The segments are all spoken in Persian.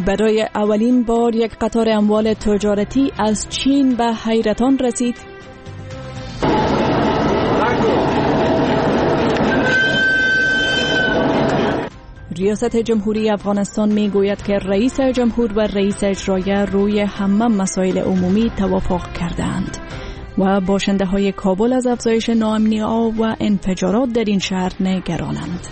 برای اولین بار یک قطار اموال تجارتی از چین به حیرتان رسید. ریاست جمهوری افغانستان می گوید که رئیس جمهور و رئیس اجرایی روی همه مسائل عمومی توافق کردند و باشنده های کابل از افزایش ناامنی و انفجارات در این شهر نگرانند.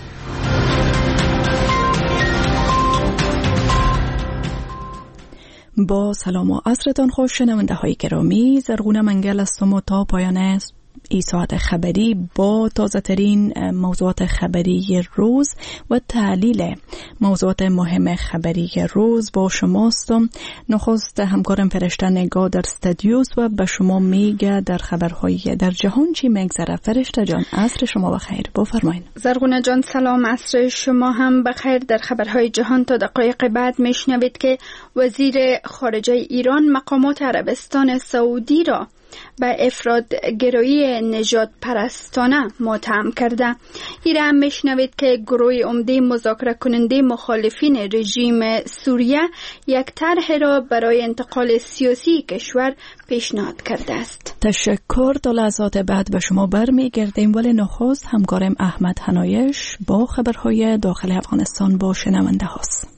با سلام و عصرتان خوش شنونده های گرامی، زرغونه منگل هستم و تا پایان این ساعت خبری با تازه ترین موضوعات خبری روز و تحلیل موضوعات مهم خبری روز با شماستم. نخست همکارم فرشته نگاه در استودیوس و به شما میگه در خبرهای در جهان چی میگذره. فرشته جان عصر شما بخیر، بفرمایید. زرغونه جان سلام، عصر شما هم بخیر. در خبرهای جهان تا دقایق بعد میشنوید که وزیر خارجه ایران مقامات عربستان سعودی را به افراد گرایی نژاد پرستانه متهم کرده. این هم میشنوید که گروه عمده مذاکره کننده مخالفین رژیم سوریه یک طرح را برای انتقال سیاسی کشور پیشنهاد کرده است. تشکر. تا لحظات بعد به شما برمیگردیم، ولی نخست همکارم احمد حنایش با خبرهای داخل افغانستان با شنونده هاست.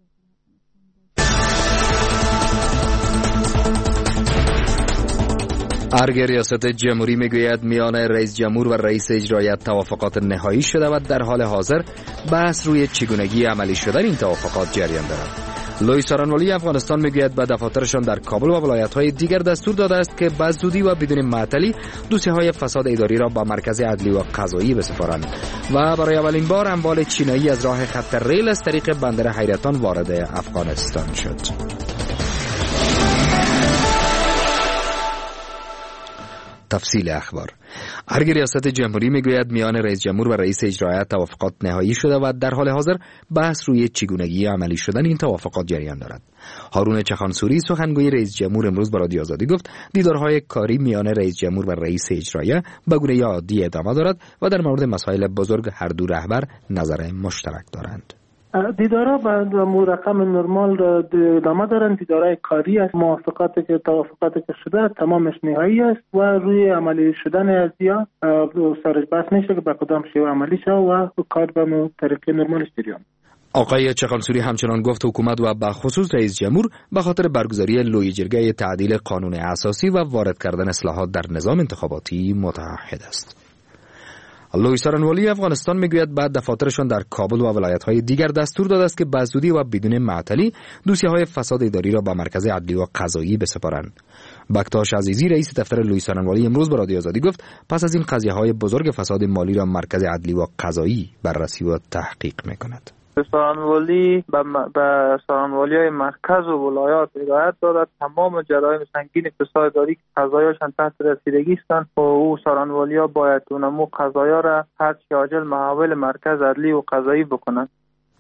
ارگ ریاست جمهوری میگوید میان رئیس جمهور و رئیس اجرایی توافقات نهایی شده و در حال حاضر بحث روی چگونگی عملی شدن این توافقات جریان دارد. لوی سارانوالی افغانستان میگوید به دفاترشان در کابل و ولایت‌های دیگر دستور داده است که به زودی و بدون معطلی دوسیه‌های فساد اداری را به مرکز عدلی و قضایی بسپارند و برای اولین بار اموال چینایی از راه خط ریل از طریق بندر حیرتان وارد افغانستان شد. تفصیل اخبار. ارگ ریاست جمهوری میگوید میان رئیس جمهور و رئیس اجرایی توافقات نهایی شده و در حال حاضر بحث روی چگونگی عملی شدن این توافقات جریان دارد. هارون چخانسوری سخنگوی رئیس جمهور امروز به رادیو آزادی گفت دیدارهای کاری میان رئیس جمهور و رئیس اجرایی به گونه عادی ادامه دارد و در مورد مسائل بزرگ هر دو رهبر نظر مشترک دارند. دیدارها به رقم نرمال را ادامه دارند. دیدارهای کاری است. موافقاتی که توافقاتی که شده تمامش نهایی است و روی عملی شدن از یا سرش بحث میشه که به کدام شیوه عملی شود و کار به طریق نرمالش جریان. آقای چخانسوری همچنان گفت حکومت و به خصوص رئیس جمهور به خاطر برگزاری لوی جرگه تعدیل قانون اساسی و وارد کردن اصلاحات در نظام انتخاباتی متعهد است. لوی سارانوالی افغانستان میگوید بعد دفاترشان در کابل و ولایت‌های دیگر دستور داده است که به زودی و بدون معطلی دوسیه‌های فساد اداری را به مرکز عدلی و قضایی بسپارند. بکتاش عزیزی رئیس دفتر لوی سارانوالی امروز به رادیو آزادی گفت پس از این قضیه‌های بزرگ فساد مالی را مرکز عدلی و قضایی بررسی و تحقیق می‌کند. سارانوالی به سارانوالی‌های مرکز و ولایات هدایت دارد تمام جرایم سنگین فساد اداری که قضایاشان تحت رسیدگی هستند و او سارانوالیا باید اونمو قضایا را هرچه عاجل محول مرکز عدلی و قضایی بکنند.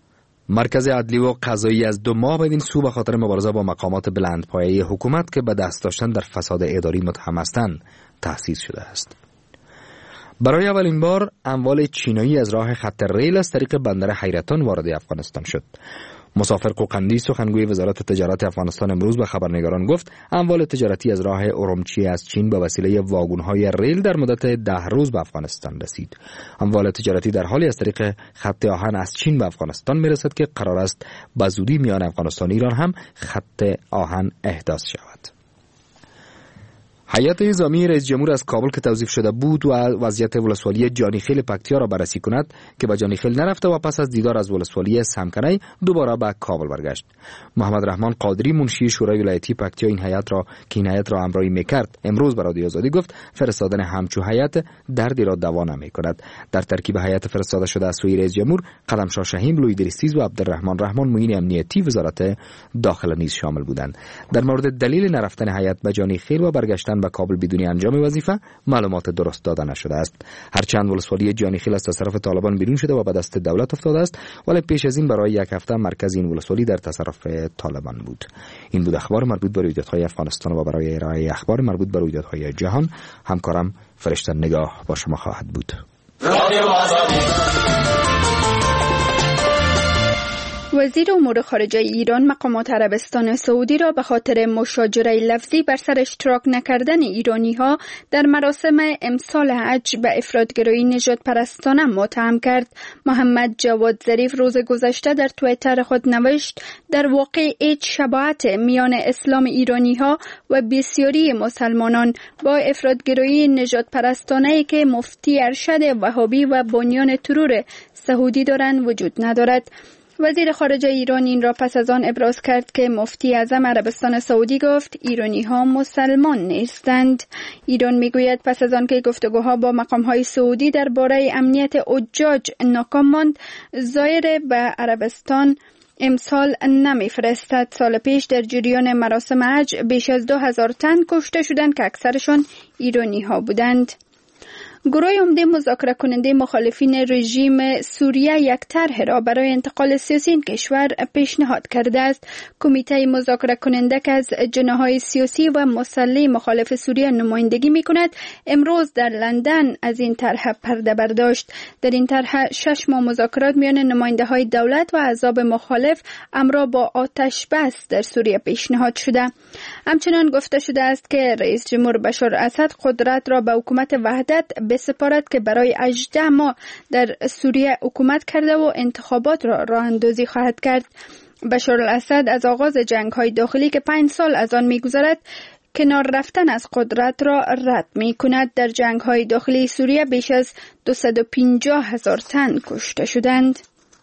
مرکز عدلی و قضایی از 2 ماه بدین سو به خاطر مبارزه با مقامات بلندپایه حکومت که به دست داشتن در فساد اداری متهم هستند تأسیس شده است. برای اولین بار اموال چینایی از راه خط ریل از طریق بندر حیرتان وارد افغانستان شد. مسافر قوقندی سخنگوی وزارت تجارت افغانستان امروز به خبرنگاران گفت اموال تجارتی از راه اورمچی از چین به وسیله واگن‌های ریل در مدت 10 روز به افغانستان رسید. اموال تجارتی در حالی از طریق خط آهن از چین به افغانستان میرسد که قرار است به زودی میان افغانستان و ایران هم خط آهن احداث شود. هیئت نظامی رئیس جمهور از کابل که توظیف شده بود و وضعیت ولسوالی جانیخیل پکتیا را بررسی کند که به جانیخیل نرفته و پس از دیدار از ولسوالی سمکنی دوباره به کابل برگشت. محمد رحمان قادری منشی شورای ولایتی پکتیا این هیئت را همراهی میکرد امروز به رادیو آزادی گفت فرستادن همچو هیئت دردی را دوا نمیکند. در ترکیب هیئت فرستاده شده از سوی رئیس جمهور قلمشاه شهیم، لویدریسیز و عبدالرحمن رحمان معین امنیتی وزارت داخله نیز شامل بودند. در مورد دلیل نرفتن هیئت به جانیخیل و برگشتن به کابل بدون انجام وظیفه معلومات درست داده نشده است. هرچند ولسوالی جانیخیل از تصرف طالبان بیرون شده و به دست دولت افتاده است، ولی پیش از این برای 1 هفته مرکز این ولسوالی در تصرف طالبان بود. این بود اخبار مربوط به رویدادهای افغانستان و برای ارائه اخبار مربوط به رویدادهای جهان همکارم فرشته نگاه با شما خواهد بود. وزیر امور خارجه ایران مقامات عربستان سعودی را به خاطر مشاجره لفظی بر سر اشتراک نکردن ایرانی‌ها در مراسم امسال حج به افراط‌گرایی نژاد پرستانه متهم کرد. محمد جواد ظریف روز گذشته در توییتر خود نوشت: در واقع هیچ شباهت میان اسلام ایرانی‌ها و بسیاری مسلمانان با افراط‌گرایی نژاد پرستانه‌ای که مفتی ارشد وهابی و بنیان ترور سعودی دارند وجود ندارد. وزیر خارجه ایران این را پس از آن ابراز کرد که مفتی اعظم عربستان سعودی گفت ایرانی ها مسلمان نیستند. ایران میگوید پس از آن که گفتگوها با مقام های سعودی درباره امنیت حجاج ناکام ماند، زائر به عربستان امسال نمیفرستد. سال پیش در جریان مراسم حج بیش از 2000 تن کشته شدند که اکثرشان ایرانی ها بودند. گروه عمده مذاکره کننده مخالفین رژیم سوریه یک طرح را برای انتقال سیاسی این کشور پیشنهاد کرده است. کمیته مذاکره کننده که از جناح‌های سیاسی و مسلح مخالف سوریه نمایندگی می‌کند، امروز در لندن از این طرح پرده برداشت. در این طرح 6 ماه مذاکرات میان نماینده‌های دولت و احزاب مخالف همراه با آتش بس در سوریه پیشنهاد شده. همچنان گفته شده است که رئیس جمهور بشار اسد قدرت را به حکومت وحدت بسپارد که برای 18 ماه در سوریه حکومت کرده و انتخابات را راه اندازی خواهد کرد. بشار الاسد از آغاز جنگ‌های داخلی که 5 سال از آن می‌گذرد کنار رفتن از قدرت را رد می‌کند. در جنگ‌های داخلی سوریه بیش از 250,000 تن کشته شدند.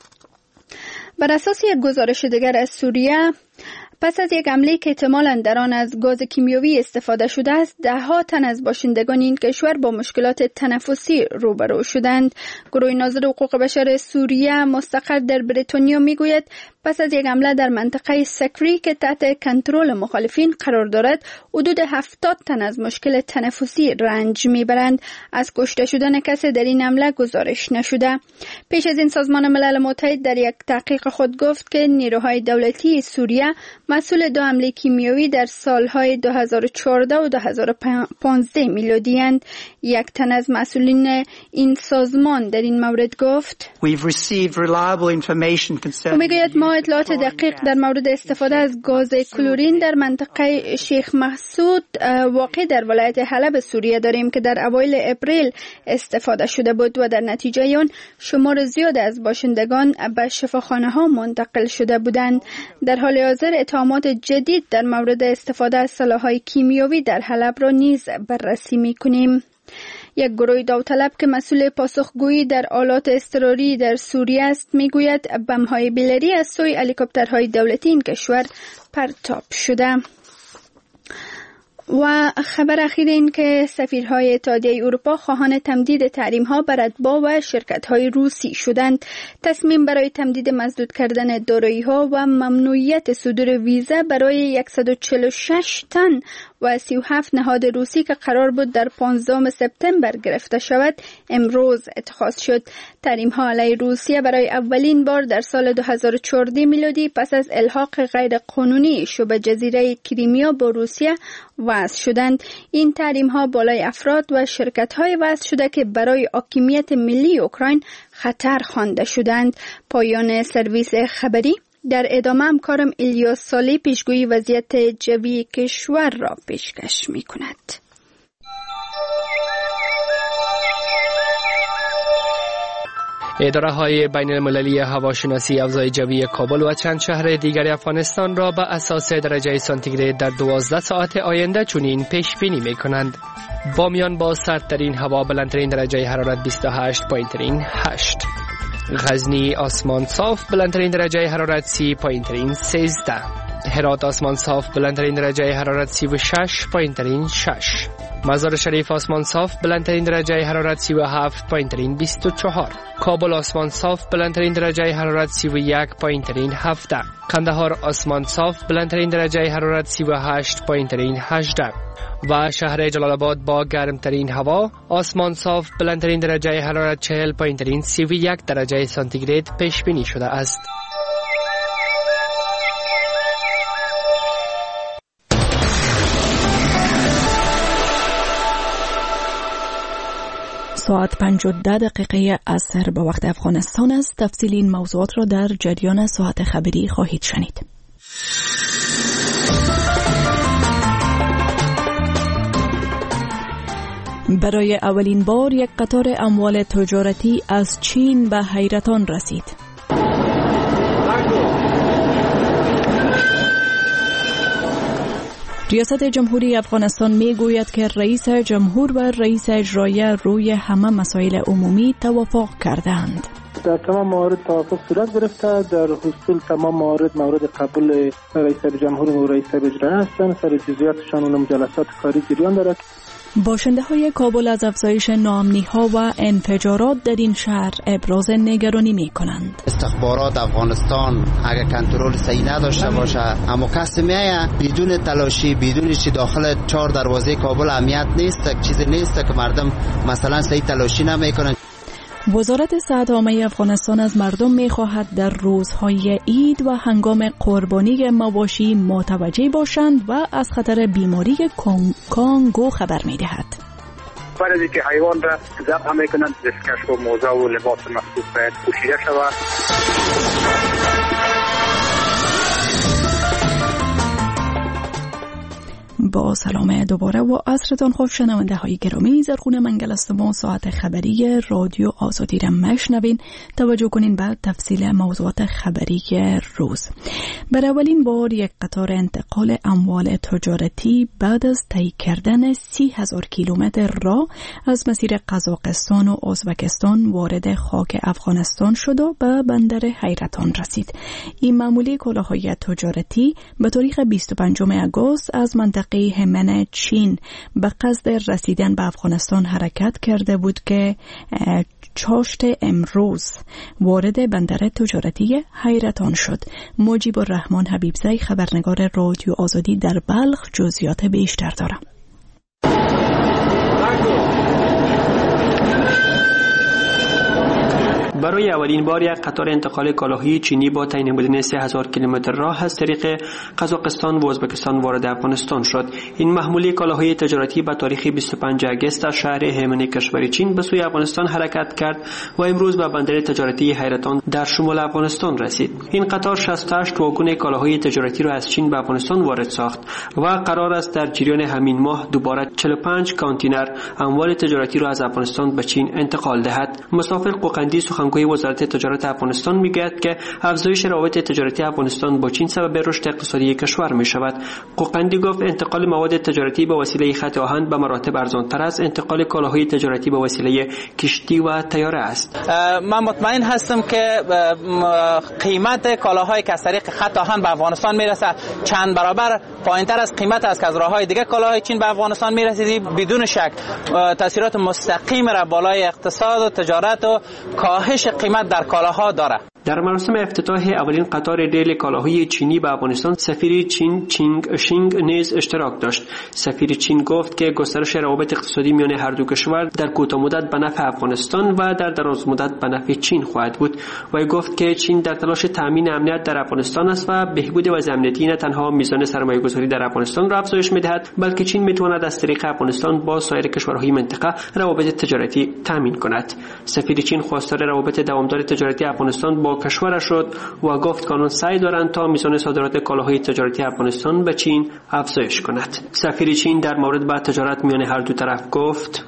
بر اساس یک گزارش دیگر از سوریه، پس از یک حمله که احتمالاً در آن از گاز کیمیایی استفاده شده است، 10 تن از باشندگان این کشور با مشکلات تنفسی روبرو شدند. گروه ناظر حقوق بشر سوریه مستقر در بریتانیا میگوید پس از یک حمله در منطقه سکری که تحت کنترل مخالفین قرار دارد، حدود 70 تن از مشکل تنفسی رنج میبرند. از کشته شدن کسی در این حمله گزارش نشده. پیش از این سازمان ملل متحد در یک تحقیق خود گفت که نیروهای دولتی سوریه مسئول 2 حمله کیمیایی در سالهای 2014 و 2015 میلادی اند. یک تن از مسئولین این سازمان در این مورد گفت: میگوید ما اطلاعات دقیق در مورد استفاده از گاز کلورین در منطقه شیخ مسعود واقع در ولایت حلب سوریه داریم که در اوایل اپریل استفاده شده بود و در نتیجه آن شمار زیاد از باشندگان به شفاخانه ها منتقل شده بودند. در حال حاضر اتهامات جدید در مورد استفاده از سلاح‌های کیمیایی در حلب را نیز بررسی می‌کنیم. یک گروه داوطلب که مسئول پاسخگویی در آلات اضطراری در سوریه است میگوید بم‌های بیلری از سوی هلیکوپترهای دولتی این کشور پرتاب شده. و خبر اخیر این که سفیرهای اتحادیه اروپا خواهان تمدید تحریم‌ها بر اتباع و شرکت‌های روسی شدند. تصمیم برای تمدید مسدود کردن دارایی‌ها و ممنوعیت صدور ویزا برای 146 تن و 37 نهاد روسی که قرار بود در 15 سپتامبر گرفته شود امروز اتخاذ شد. تحریم‌ها علیه روسیه برای اولین بار در سال 2014 میلادی پس از الحاق غیر قانونی شبه جزیره کریمیا با روسیه وضع شدند. این تحریم‌ها بالای افراد و شرکت‌های وضع شده که برای حاکمیت ملی اوکراین خطر خوانده شدند. پایان سرویس خبری. در ادامه همکارم الیاس سالی پیشگویی وضعیت جوی کشور را پیشکش می‌کند. اداره‌های بین‌المللی هواشناسی افضای جوی کابل و چند شهر دیگر افغانستان را به اساس درجه سانتیگراد در 12 ساعت آینده چنین پیش بینی می‌کنند: بامیان با سردترین هوا بلندترین درجه حرارت 28.8، غزنی آسمان صاف بلندترین درجه حرارت 30 پایین‌ترین 13، هرات آسمان صاف بلندترین درجه حرارت 36 پایین‌ترین 6، مزار شریف آسمان صاف بلندترین درجه حرارت 37 پایین‌ترین 24، کابل آسمان صاف بلندترین درجه حرارت 31 پایین‌ترین 17، قندهار آسمان صاف بلندترین درجه حرارت 38 پایین‌ترین 18 و شهر جلال آباد با گرمترین هوا آسمان صاف بلندترین درجه حرارت 40 پایین‌ترین 31 درجه سانتیگراد پیش بینی شده است. ساعت 5:10 عصر به وقت افغانستان است. تفصیل این موضوعات را در جریان ساعت خبری خواهید شنید. برای اولین بار یک قطار اموال تجارتی از چین به حیرتان رسید. ریاست جمهوری افغانستان می گوید که رئیس جمهور و رئیس اجرایی روی همه مسائل عمومی توافق کردند. در تمام موارد توافق صورت گرفته. در حصول تمام مورد قبول رئیس جمهور و رئیس اجرایی هستند. سر جزئیاتشان و جلسات کاری جریان دارد. باشنده های کابل از افزایش ناامنی ها و انفجارات در این شهر ابراز نگرانی می کنند. استخبارات افغانستان اگر کنترل صحیح نداشته باشه، اما کسی میایه بدون تلاشی، بدون چی داخل 4 دروازه کابل امنیت نیست، چیزی نیست که مردم مثلا صحیح تلاشی نمیکنن. وزارت صحت عامه افغانستان از مردم می‌خواهد در روزهای عید و هنگام قربانی مواشی متوجه باشند و از خطر بیماری کانگو خبر می‌دهد. برای از اینکه حیوان را ذبح می‌کنند، دستکش و موزه و لباس مخصوص باید پوشیده شود. با سلام دوباره و عصرتان خوش شنونده های گرامی. زرخونه منگل است و ساعت خبری رادیو آزادی را مشنوین. توجه کنین به تفصیل موضوعات خبری روز. بر اولین بار یک قطار انتقال اموال تجارتی بعد از طی کردن 30,000 کیلومتر راه از مسیر قزاقستان و ازبکستان وارد خاک افغانستان شد و به بندر حیرتان رسید. این معمولی کالاهای تجارتی به تاریخ 25 آگوست از منطقه همن چین به قصد رسیدن به افغانستان حرکت کرده بود که چاشت امروز وارد بندر تجارتی حیرتان شد. مجیب الرحمن حبیبزی خبرنگار رادیو آزادی در بلخ جزئیات بیشتر دارد. برای اولین بار یک قطار انتقال کالاهای چینی با طی نمودن 3000 کیلومتر راه از طریق قزاقستان و ازبکستان وارد افغانستان شد. این محموله کالاهای تجارتی به تاریخ 25 آگوست از شهر همن کشور چین به سوی افغانستان حرکت کرد و امروز به بندر تجارتی حیرتان در شمال افغانستان رسید. این قطار 68 واگن کالاهای تجارتی را از چین به افغانستان وارد ساخت و قرار است در جریان همین ماه دوباره 45 کانتینر اموال تجارتی را از افغانستان به چین انتقال دهد. مسافر قوقندی سخنگوی وزارت تجارت افغانستان میگوید که افزایش روابط تجارتی افغانستان با چین سبب رشد اقتصادی کشور می شود. قوقندی گفت انتقال مواد تجارتی به وسیله خط آهن به مراتب ارزان‌تر از انتقال کالاهای تجارتی به وسیله کشتی و طیاره است. من مطمئن هستم که قیمت کالاهایی که از طریق خط آهن به افغانستان میرسه چند برابر پایین‌تر از قیمت است که از راه‌های دیگه کالاهای چین به افغانستان میرسید. بدون شک تاثیرات مستقیم را بالای اقتصاد و تجارت و کاهش قیمت در کالاها داره. در مراسم افتتاح اولین قطار ریل کالاهای چینی به افغانستان سفیر چین چینگ شینگ نیز اشتراک داشت. سفیر چین گفت که گسترش روابط اقتصادی میان هر دو کشور در کوتاه مدت به نفع افغانستان و در دراز مدت به نفع چین خواهد بود. و گفت که چین در تلاش تامین امنیت در افغانستان است و بهبود وضع امنیتی نه تنها میزان سرمایه‌گذاری در افغانستان را افزایش می‌دهد، بلکه چین می‌تواند از طریق افغانستان با سایر کشورهای منطقه روابط تجارتی تامین کند. سفیر چین خواستار روابط دوامدار تجارتی افغانستان با کشورش شد و گفت کانون سعی دارند تا میزان صادرات کالاهای تجارتی افغانستان به چین افزایش کند. سفیر چین در مورد با تجارت میان هر دو طرف گفت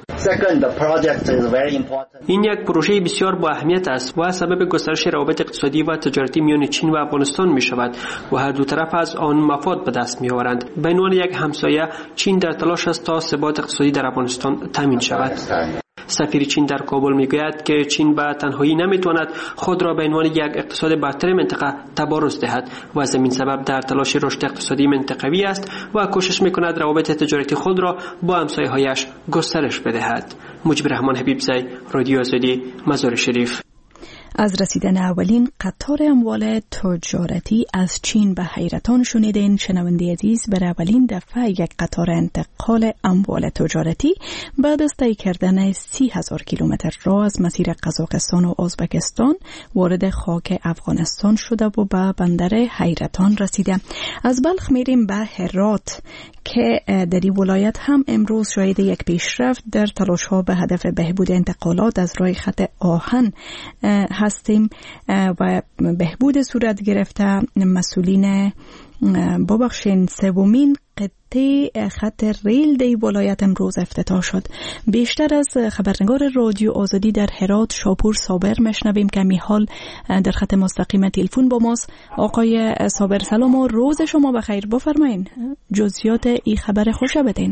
این یک پروژه بسیار با اهمیت است و سبب گسترش روابط اقتصادی و تجارتی میان چین و افغانستان می شود و هر دو طرف از آن مفاد به دست می آورند. به عنوان یک همسایه چین در تلاش است تا ثبات اقتصادی در افغانستان تامین شود. سفیر چین در کابل میگوید که چین به تنهایی نمیتواند خود را به عنوان یک اقتصاد برتر منطقه تبارز دهد و از این سبب در تلاش رشد اقتصادی منطقوی است و کوشش میکند روابط تجارتی خود را با همسایه‌هایش گسترش بدهد. مجیب الرحمن حبیبزی، رادیو آزادی، مزار شریف. از رسیدن اولین قطار اموال تجارتی از چین به حیرتان شنیدین. شنونده عزیز، بر اولین دفعه یک قطار انتقال اموال تجارتی بعد از طی کردن 30,000 کیلومتر راه از مسیر قزاقستان و ازبکستان وارد خاک افغانستان شده و به بندر حیرتان رسیده. از بلخ میریم به هرات که در این ولایت هم امروز شاهد یک پیشرفت در تلاش‌ها به هدف بهبود انتقالات از راه خط آهن هستیم و بهبود صورت گرفته. مسئولین سومین قطعه خط ریل در ولایت امروز افتتاح شد. بیشتر از خبرنگار رادیو آزادی در هرات شاپور صابر مشنویم که حال در خط مستقیم تلفن با ماست. آقای صابر سلام و روز شما بخیر. بفرمایین جزئیات این خبر خوش بدین.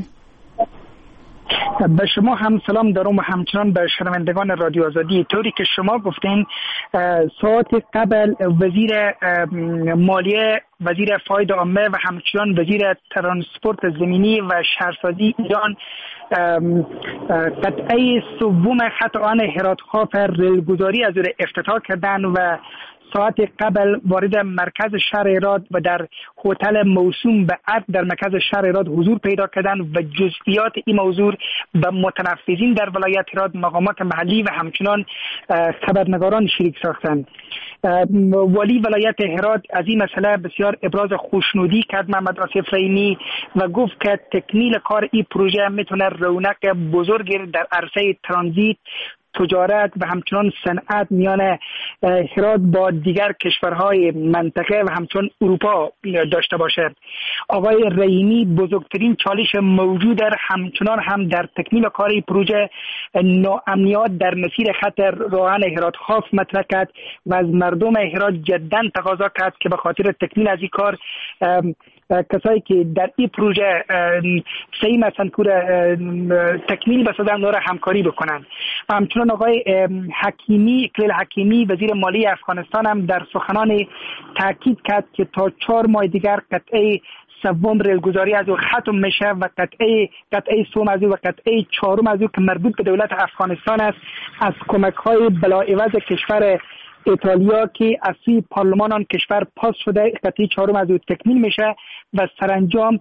به شما هم سلام دارم و همچنان به شنوندگان رادیو آزادی. طوری که شما گفتین ساعت قبل وزیر مالیه، وزیر فاید عامه و همچنان وزیر ترانسپورت زمینی و شهرسازی ایران قطعه سوم خط آهن هرات خاف ریلگذاری از افتتاح کردن و ساعت قبل وارد مرکز شهر هرات و در هتل موسوم به عرض در مرکز شهر هرات حضور پیدا کردن و جزئیات این موضوع به متنفذین در ولایت هرات، مقامات محلی و همچنان خبرنگاران شریک ساختند. والی ولایت هرات از این مسئله بسیار ابراز خوشنودی کرد، محمد آصف رحیمی، و گفت که تکمیل کار این پروژه میتونه رونق بزرگی در عرصه ترانزیت، تجارت و همچنان صنعت میان هرات با دیگر کشورهای منطقه و همچنان اروپا داشته باشد. آقای رحیمی بزرگترین چالش موجود همچنان هم در تکمیل کار پروژه ناامنیت در مسیر خط راهن هرات خاف مطرح کرد و از مردم هرات جداً تقاضا کرد که به خاطر تکمیل از این کار کسایی که در این پروژه سعی مثلا تکمیل بسازن را همکاری بکنن. و همچنان آقای اکلیل حکیمی وزیر مالی افغانستان هم در سخنان تاکید کرد که تا 4 ماه دیگر قطعه سوم ریلگذاری از او ختم میشه و قطعه سوم از او و قطعه چهارم از او که مربوط به دولت افغانستان است از کمک های بلاعوض کشور ایتالیا که از سوی پارلمان آن کشور پاس شده، قطعه چهارم از او تکمیل میشه و سرانجام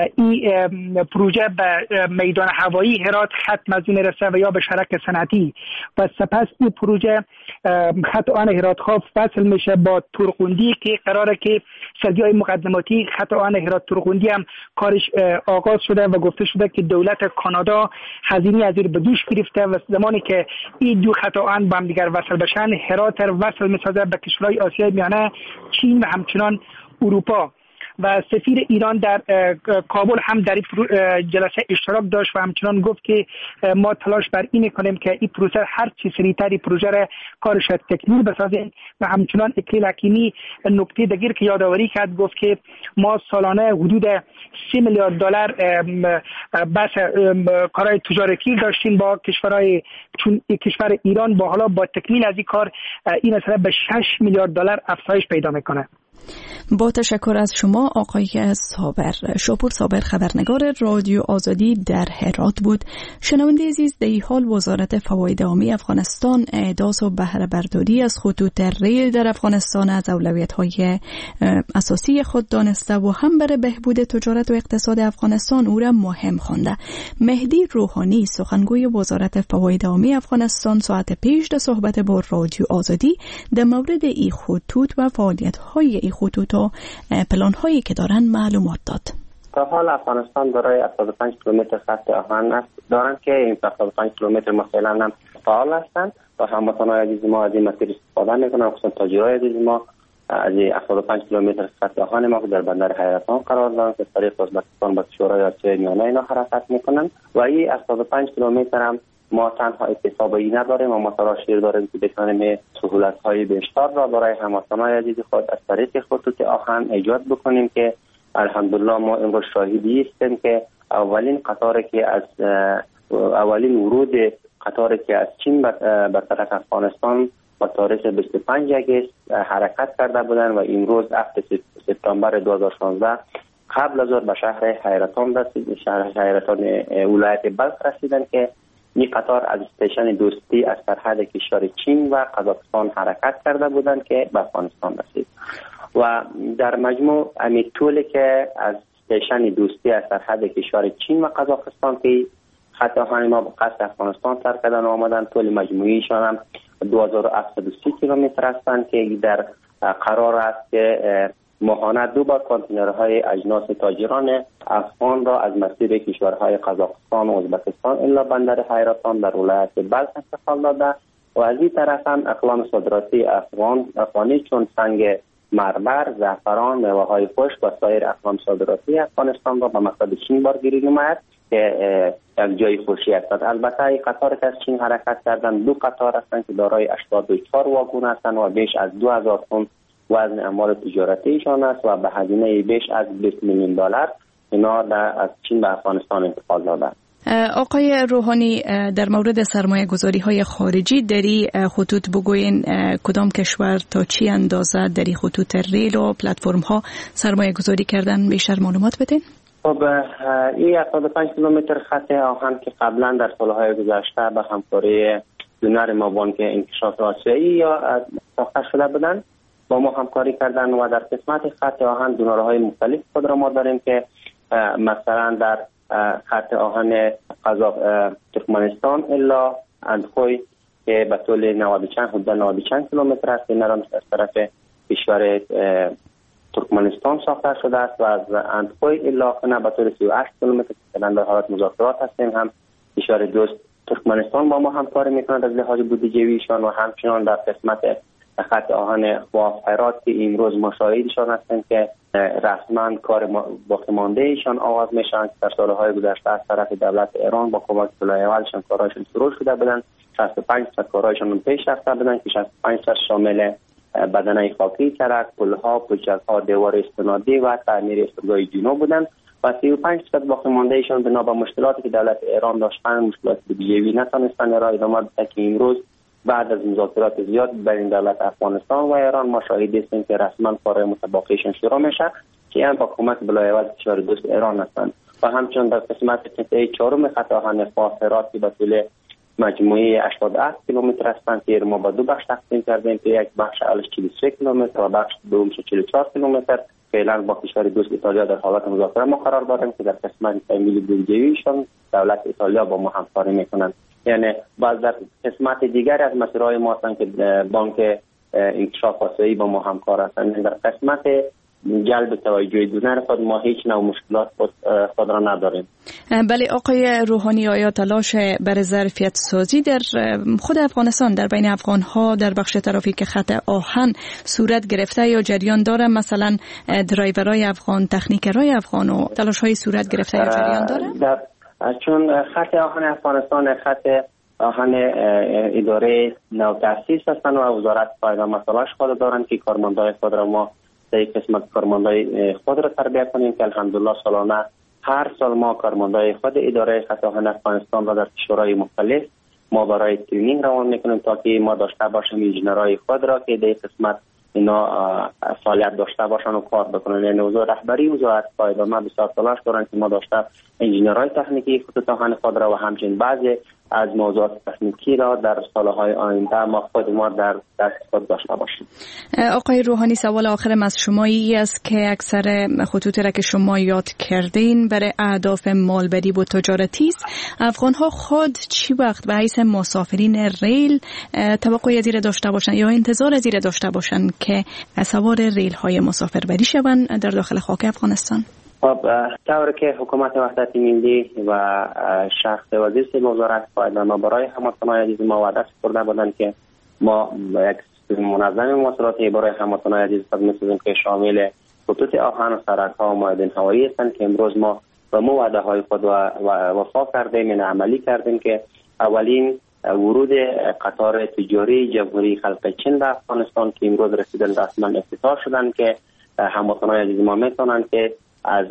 این پروژه به میدان هوایی هرات ختم از میرسه و یا به شرک صنعتی و سپس این پروژه خط آهن هرات خاف وصل میشه با تورغوندی که قراره که سدیای مقدماتی خط آهن هرات تورغوندی هم کارش آغاز شده و گفته شده که دولت کانادا هزینه از این به دوش گرفته و زمانی که این دو خط آهن با هم دیگر وصل بشن هرات وصل میسازه به کشورهای آسیای میانه، چین و همچنان اروپا. و سفیر ایران در کابل هم در این جلسه اشتراک داشت و همچنان گفت که ما تلاش بر این میکنیم که این پروژه هر چی سریعتر این پروژه را کارش تکمیل بسازیم. و همچنان اکلیل حکیمی نکته دیگر که یادآوری کرد، گفت که ما سالانه حدود 3 میلیارد دلار بس کارهای تجارتی داشتیم با کشورهای چون کشور ایران، با حالا با تکمیل از این کار این مسئله به 6 میلیارد دلار افزایش پیدا میکنه. با تشکر از شما آقای صابر. شاپور صابر خبرنگار رادیو آزادی در هرات بود. شنونده عزیز، در این حال وزارت فواید عامه افغانستان احداث و بهره برداری از خطوط ریل در افغانستان از اولویت‌های اساسی خود دانسته و هم برای بهبود تجارت و اقتصاد افغانستان او را مهم خوانده. مهدی روحانی سخنگوی وزارت فواید عامه افغانستان ساعت پیش در صحبت با رادیو آزادی در مورد این خطوط و فعالیت‌های این خطوط و پلان‌هایی که دارن معلومات داد. تا حال افغانستان دارای 75 کیلومتر خط آهن دارند که این 75 کیلومتر مثلا هم فعال هستند و هموطنان عزیز ما از این مسیر استفاده میکنن، خصوصا تاجرای عزیز ما از 75 کیلومتر خط آهن ما در بندر حیرتان قرار دارند که طریق ازبکستان به کشورهای آسیای میانه اینا حرکت میکنن و این 75 کیلومتر هم ما تنها اکتسابی نداریم و ما تراشیر داریم که بتوانیم سهولت‌های بیشتر را برای هموطنان عزیز خود از طریق خطوط آهن ایجاد بکنیم که الحمدلله ما امروز شاهدی هستیم که اولین قطاری که از چین به طرف افغانستان با تاریخ 25 اگست حرکت کرده بودند و امروز 7 سپتامبر 2016 قبل از آن به شهر حیرتان ولایت بلخ رسیدند که این قطار از استیشن دوستی از سرحد کشور چین و قزاقستان حرکت کرده بودند که به افغانستان رسید و در مجموع همین طولی که از استیشن دوستی از سرحد کشور چین و قزاقستان که خط آهن ما به قصد افغانستان سر کردن آمدن، طول مجموعیشان هم 2730 کیلومتر هستند که در قرار است که ماهانه 2 بار کانتینرهای اجناس تاجران افغان را از مسیر کشورهای قزاقستان و ازبکستان الا بندر حیرتان در ولایت بلخ انتقال داده و از این طرف هم اقلام صادراتی افغانی چون سنگ مرمر، زعفران، میوه‌های خشک و سایر اقلام صادراتی افغانستان را به مقصد چین بارگیری نماید که یک جای خوشی است. البته این قطار که از چین حرکت کردن 2 قطار هستند که دارای 84 واگن هستند و بیش از 2000 تن وزن اموال تجارتیشان است و به هزینه بیش از $20 میلیون اینا از چین به افغانستان انتقال دادند. آقای روحانی، در مورد سرمایه گذاری های خارجی در این خطوط بگوین کدام کشور تا چی اندازه در این خطوط ریل و پلتفرم ها سرمایه گذاری کردن بیشتر معلومات بدین؟ خب این 75 کیلومتر خط آهن که قبلا در سالهای گذشته به همکاری دونر ما بانک انکشاف آسیایی یا ساخته شده بودند با ما همکاری کردن و در قسمت خط آهن دونرهای مختلف خود را ما داریم که مثلا در خط آهن ترکمنستان الا اندخوی که به طول 90 کیلومتر است، این از طرف کشور ترکمنستان ساخته شده است و از اندخوی الا خنه به طول 38 کیلومتر که در حالت مذاکرات هستیم. هم کشور دوست ترکمنستان با ما همکاری میکنند از لحاظ بودجه‌ایشان و همچنان در قسمت خط آهن خواف هرات که امروز مشاهدشان هستند که رسما کار باقی مانده ایشان آغاز میشن. در سالهای گذشته از طرف دولت ایران با کمک بلایوالشان کارهایشان شروع شده بودند. 65% کارهایشان پیش رفته بودند که 65% شامل بدنه خاکی کرد، پلها، پلچک‌ها، دیوار استنادی و تعمیر استودیوی جنوب بودند و 35% باقی مانده ایشان بنا به مشکلاتی که دولت ایران داشتند، مشکلات بودجه‌ای نتونستند را ادامه بدهند که امروز بعد از مذاکرات زیاد بین دولت افغانستان و ایران ما شاهد هستیم که رسما کار متباقیشان شروع میشه که هم با کمک بلایوال کشور دوست ایران هستند و همچنین در قسمت قطعه 4 خط آهن خواف که به طول مجموعی 87 کیلومتر هستند که ما با 2 بخش تقسیم کردیم که یک بخش اولش 43 کیلومتر و بخش دومش 44 کیلومتر. فعلا با کشور دوست ایتالیا در حالت مذاکره ما قرار داریم که در قسمت تامین بودجه‌ایشان دولت ایتالیا با ما همکاری میکنند. یعنی باز در قسمت دیگر از مسیرهای ما هستند که بانک انکشاف آسیایی با ما همکار هستند. در قسمت جلب توجه دونر خود ما هیچ نوع مشکلات خود را نداریم. بله آقای روحانی، آیا تلاش برای ظرفیت سازی در خود افغانستان در بین افغان‌ها در بخش ترافیک خط آهن صورت گرفته یا جریان داره؟ مثلا درایورای افغان، تکنیکرای افغان و تلاش‌های صورت گرفته یا جریان داره؟ چون خط آهن افغانستان خط آهن اداره نو تأسیس هستند و وزارت پایدار مسئولیتش خود دارند که کارمندای خود را ما در قسمت کارمندای خود را تربیت کنیم که الحمدلله سالانه هر سال ما کارمندای خود اداره خط آهن افغانستان را در کشورهای مختلف ما برای ترینینگ روان میکنیم تا که ما داشته باشیم انجینرهای خود را که در قسمت اینا فعالیت داشته باشن و کار بکنن. یعنی رهبری وزارت پایدار بسیار تلاش دارن که ما داشته انجینرهای تکنیکی خطوط آهن خود را و همچنین بعضی از موضوعات تکنیکی را در سالهای آینده ما خود ما در دست خود داشته باشیم. آقای روحانی، سوال آخرم از شما این است که اکثر خطوطی را که شما یاد کردین برای اهداف مالبری و تجارتی است. افغان‌ها خود چی وقت به حیث مسافرین ریل توقع از این داشته باشند یا انتظار از این داشته باشند که سوار ریل های مسافربری شوند در داخل خاک افغانستان؟ خب طوری که حکومت وحدت ملی و شخص وزیر وزارت پایدار ما برای هموطنان عزیز ما وعده سپرده بودند که ما یک سیستم منظم مواصلاتی برای هموطنان عزیز می‌سازیم که شامل خطوط آهن و سرک‌ها و معادن هوایی هستند که امروز ما به وعده های خود وفا کردیم، یعنی عملی کردیم که اولین ورود قطار تجاری جمهوری خلق چین به افغانستان که امروز رسیدن رسما افتتاح شدند که هموطنان عزیز ما میتونند که از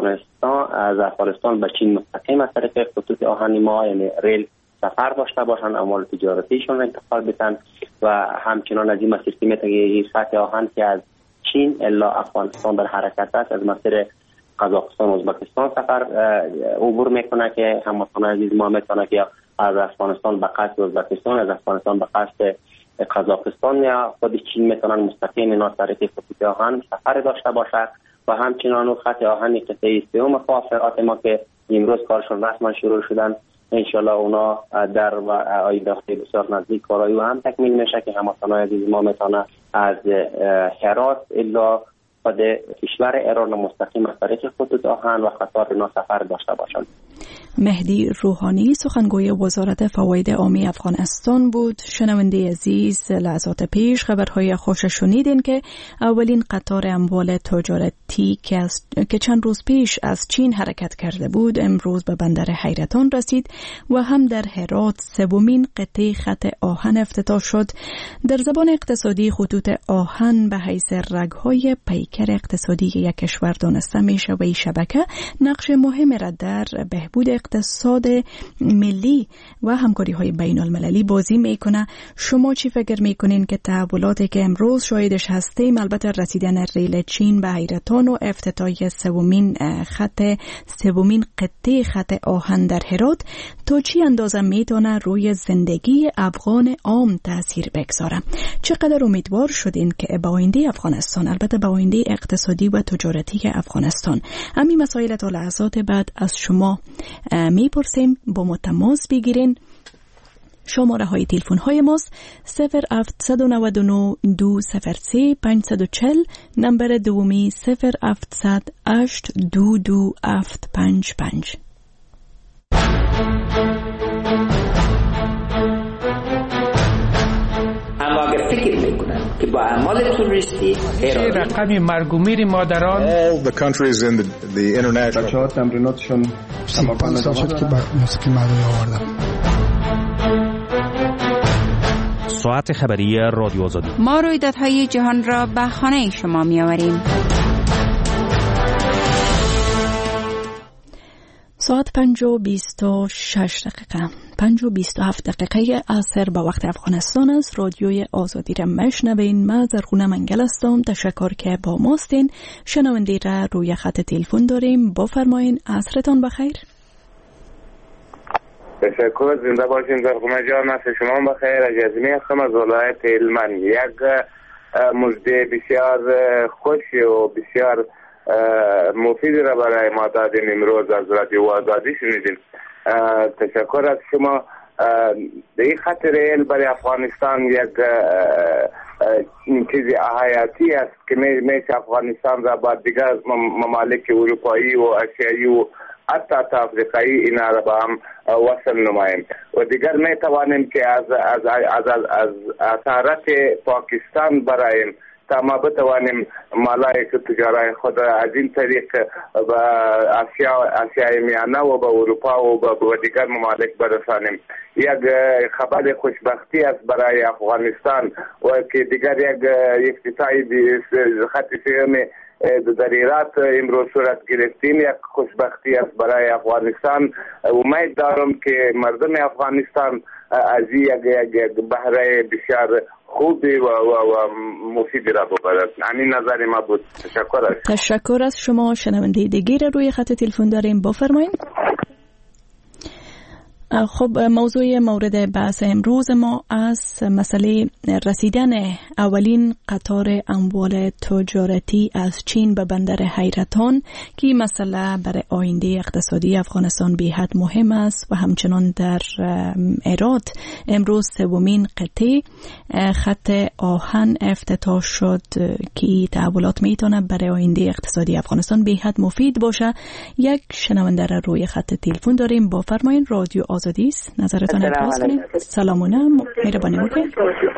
افغانستان به چین مستقیم از طریق خطوط آهن ما یعنی ریل سفر داشته باشند، اموال تجارتیشون انتقال بدن و همچنان از این مسیر که میتونه خط آهن که از چین الا افغانستان در حرکت است از مسیر قزاقستان و ازبکستان سفر عبور میکنه که هموطنان عزیز ما میتونه که از افغانستان به قصد ازبکستان، از افغانستان به قصد قزاقستان یا خود چین میتونن مستقیم اینا طریق خطوط آهن سفر داشته باشه و همچنان خط آهن قطعه سوم موافقات ما که امروز کارشون رسما شروع شدن، انشالله اونا در آینده بسیار نزدیک کارایی هم تکمیل میشه که هموطنان عزیز ما میتونه از هرات الا خود کشور ایران مستقیم از طریق خطوط آهن و قطار اینا سفر داشته باشند. مهدی روحانی سخنگوی وزارت فواید عامی افغانستان بود. شنونده عزیز، لحظات پیش خبرهای خوش شنیدین که اولین قطار اموال تجارتی که چند روز پیش از چین حرکت کرده بود امروز به بندر حیرتان رسید و هم در هرات سومین قطعه خط آهن افتتاح شد. در زبان اقتصادی خطوط آهن به حیث رگهای پیکر اقتصادی یک کشور دانسته میشه و این شبکه نقش مهمی را در بهبود اقتصاد ملی و همکاری های بین المللی بازی میکنه. شما چی فکر میکنین که تحولاتی که امروز شاهدش هستیم، البته رسیدن ریل چین به حیرتان و افتتاح سومین قطعه خط آهن در هرات تا چی اندازه میتونه روی زندگی افغان عام تاثیر بگذاره؟ چقدر امیدوار شدین که به آینده افغانستان، البته به آینده اقتصادی و تجارتی افغانستان، همین مسائل تا لحظات بعد از شما میپرسیم. با ما تماس بگیرین. شماره های تلفن های ماست 0799 203 540، نمبر دومی 0700 822 755. اما اگر فکر میکنن که با اعمال توریستی رقم مرگ و میر مادران all the countries in the international بچه‌ها تمریناتشون تمام شد که موسیقی مردمی آوردن. ساعت خبری رادیو آزادی. ما رویدادهای جهان را به خانه شما می‌آوریم. ساعت 5:26 دقیقه 5:27 دقیقه عصر به وقت افغانستان است. رادیوی آزادی را میشنوین. من زرغونه منگل هستم. تشکر که با ماستین. شنونده را روی خط تلفن داریم. بفرمایین. عصرتان بخیر. تشکر. زنده باشین زرغونه جان. عصر شما بخیر. اجازه هستم از ولایت هلمند. یک مژده بسیار خوش و بسیار مفید را برای ما دادین. امروز از رادیو آزادی شنیدیم. تشکر از شما. این خط ریل برای افغانستان یک چیز حیاتی است که میشه افغانستان را با دیگر ممالک اروپایی و آسیایی و حتی افریقایی اینا را با هم وصل نماییم و دیگر میتوانیم که از اثرات پاکستان برایم تا ما بتوانیم مالای تجاری خود از این طریق به آسیای میانه و به اروپا و به دیگر ممالک برسانیم. یک خبر خوشبختی است برای افغانستان و که دیگر یک افتتاحی خط سوم در ایرات امروز صورت گرفتیم. یک خوشبختی است برای افغانستان. امید دارم که مردم افغانستان از یک بهره بسیار خوبی و مفیدی را ببرد. همین نظر ما بود. تشکر از شما. شنونده دیگر روی خط تلفن داریم. بفرمایید. خب موضوع مورد بحث امروز ما از مسئله رسیدن اولین قطار اموال تجارتی از چین به بندر حیرتان که مسئله برای آینده اقتصادی افغانستان بی‌حد مهم است و همچنان در هرات امروز سومین قطعه خط آهن افتتاح شد که تحولات میتونه برای آینده اقتصادی افغانستان بی‌حد مفید باشه. یک شنونده را روی خط تلفن داریم. بفرمایید. رادیو آزادی است. نظرتان ابراز کنید. سلامونه. مهربانی بکنید.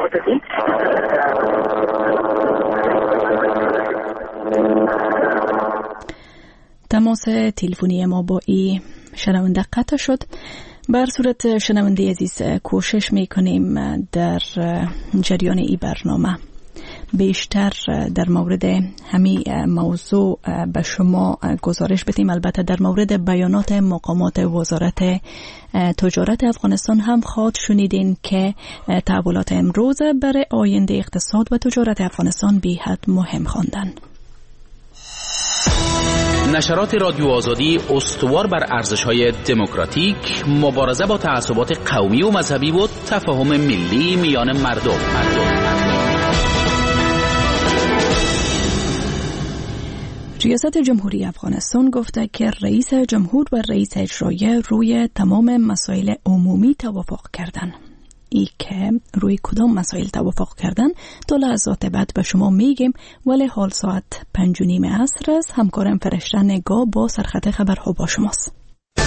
تماس تلفنی ما با این شنونده قطع شد. بر صورت شنونده عزیز کوشش میکنیم در جریان این برنامه بیشتر در مورد همین موضوع به شما گزارش بدیم. البته در مورد بیانات مقامات وزارت تجارت افغانستان هم خواهد شنیدین که تحولات امروز برای آینده اقتصاد و تجارت افغانستان بی‌حد مهم خواندن. نشرات رادیو آزادی استوار بر ارزش‌های دموکراتیک، مبارزه با تعصبات قومی و مذهبی و تفاهم ملی میان مردم. ریاست جمهوری افغانستان گفته که رئیس جمهور و رئیس اجرایی روی تمام مسائل عمومی توافق کردن. ای که روی کدام مسائل توافق کردن تا لحظات بعد به شما میگیم، ولی حال ساعت 5:30 عصر است. همکارم فرشته نگاه با سرخط خبرها با شماست.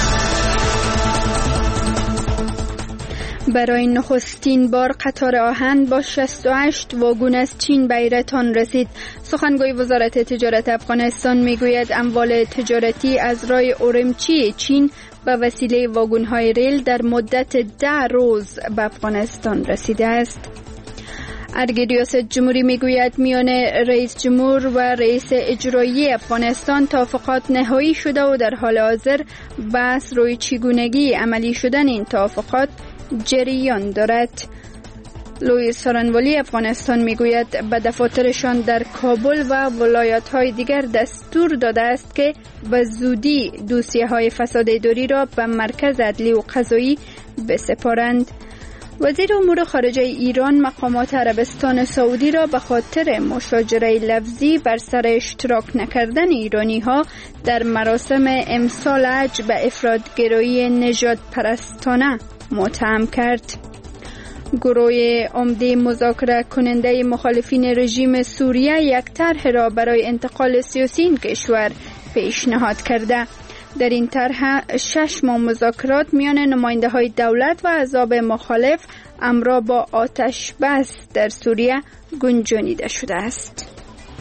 برای نخستین بار قطار آهن با 68 واگن از چین به ایران رسید. سخنگوی وزارت تجارت افغانستان میگوید اموال تجارتی از راه اورمچی چین به وسیله واگن‌های ریل در مدت 10 روز به افغانستان رسیده است. ارگ ریاست جمهوری میگوید میان رئیس جمهور و رئیس اجرایی افغانستان توافقات نهایی شده و در حال حاضر بحث روی چگونگی عملی شدن این توافقات جریان دارد. لوی سارنوالی افغانستان میگوید به دفاترشان در کابل و ولایت‌های دیگر دستور داده است که به زودی دوسیه‌های فساد اداری را به مرکز عدلی و قضایی بسپارند. وزیر امور خارجه ایران مقامات عربستان سعودی را به خاطر مشاجره لفظی بر سر اشتراک نکردن ایرانی‌ها در مراسم امسال حج به افراط‌گرایی نژاد پرستانه متهم کرد. گروه عمده مذاکره کننده مخالفین رژیم سوریه یک طرح را برای انتقال سیاسی این کشور پیشنهاد کرده. در این طرح 6 ماه مذاکرات میان نماینده های دولت و احزاب مخالف همراه با آتش بس در سوریه گنجانیده شده است.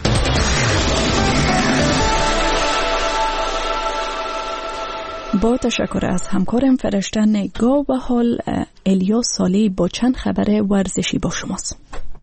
با تشکر از همکارم فرشته نگاه و حال الیاس سالی با چند خبر ورزشی با شماست.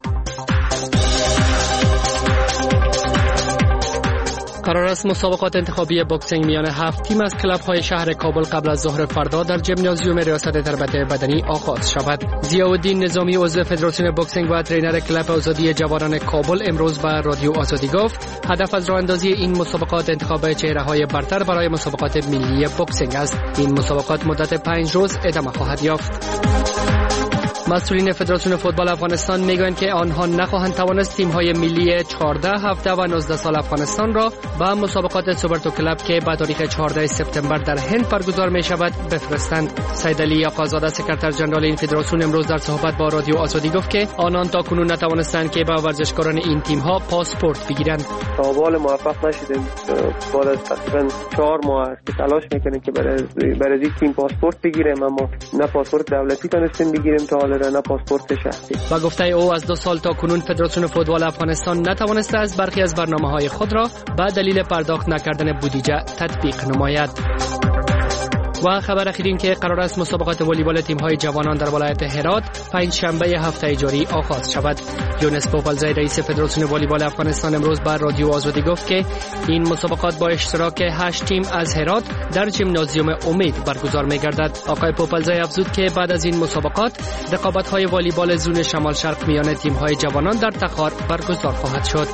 قرار است مسابقات انتخابی بوکسینگ میان 7 تیم از کلب‌های شهر کابل قبل از ظهر فردا در ژیمنازیوم ریاست تربیت بدنی آغاز شود. ضیاءالدین نظامی عضو فدراسیون بوکسینگ و ترینر کلب آزادی جوانان کابل امروز به رادیو آزادی گفت هدف از راه اندازی این مسابقات انتخاب چهره‌های برتر برای مسابقات ملی بوکسینگ است. این مسابقات مدت 5 روز ادامه خواهد یافت. مسئولین فدراسیون فوتبال افغانستان میگویند که آنها نخواهند توانست تیم‌های ملی 14، 17 و 19 سال افغانستان را به مسابقات سوبرتو کلب که به تاریخ 14 سپتامبر در هند برگزار می شود بفرستند. سیدعلی آقازاده سکرتر ژنرال این فدراسیون امروز در صحبت با رادیو آزادی گفت که آنان تاکنون نتوانستند که به ورزشکاران این تیم‌ها پاسپورت بگیرند. تا حال موفق نشدیم. بعد از تقریبا 4 ماه است که تلاش میکنیم که برای این تیم پاسپورت بگیریم، اما نه پاسپورت دولتی تونستیم بگیریم تا حالا نه پاسپورت شخصی. و گفته او از 2 سال تا کنون فدراسیون فوتبال افغانستان نتوانسته از برخی از برنامه‌های خود را به دلیل پرداخت نکردن بودجه تطبیق نماید. و خبر اخیر این که قرار است مسابقات والیبال تیم‌های جوانان در ولایت هرات پنجشنبه هفته جاری آغاز شود. یونس پوپلزی رئیس فدراسیون والیبال افغانستان امروز بر رادیو آزادی گفت که این مسابقات با اشتراک 8 تیم از هرات در ژیمنازیوم امید برگزار می‌گردد. آقای پوپلزی افزود که بعد از این مسابقات رقابت‌های والیبال زون شمال شرق میان تیم‌های جوانان در تخار برگزار خواهد شد.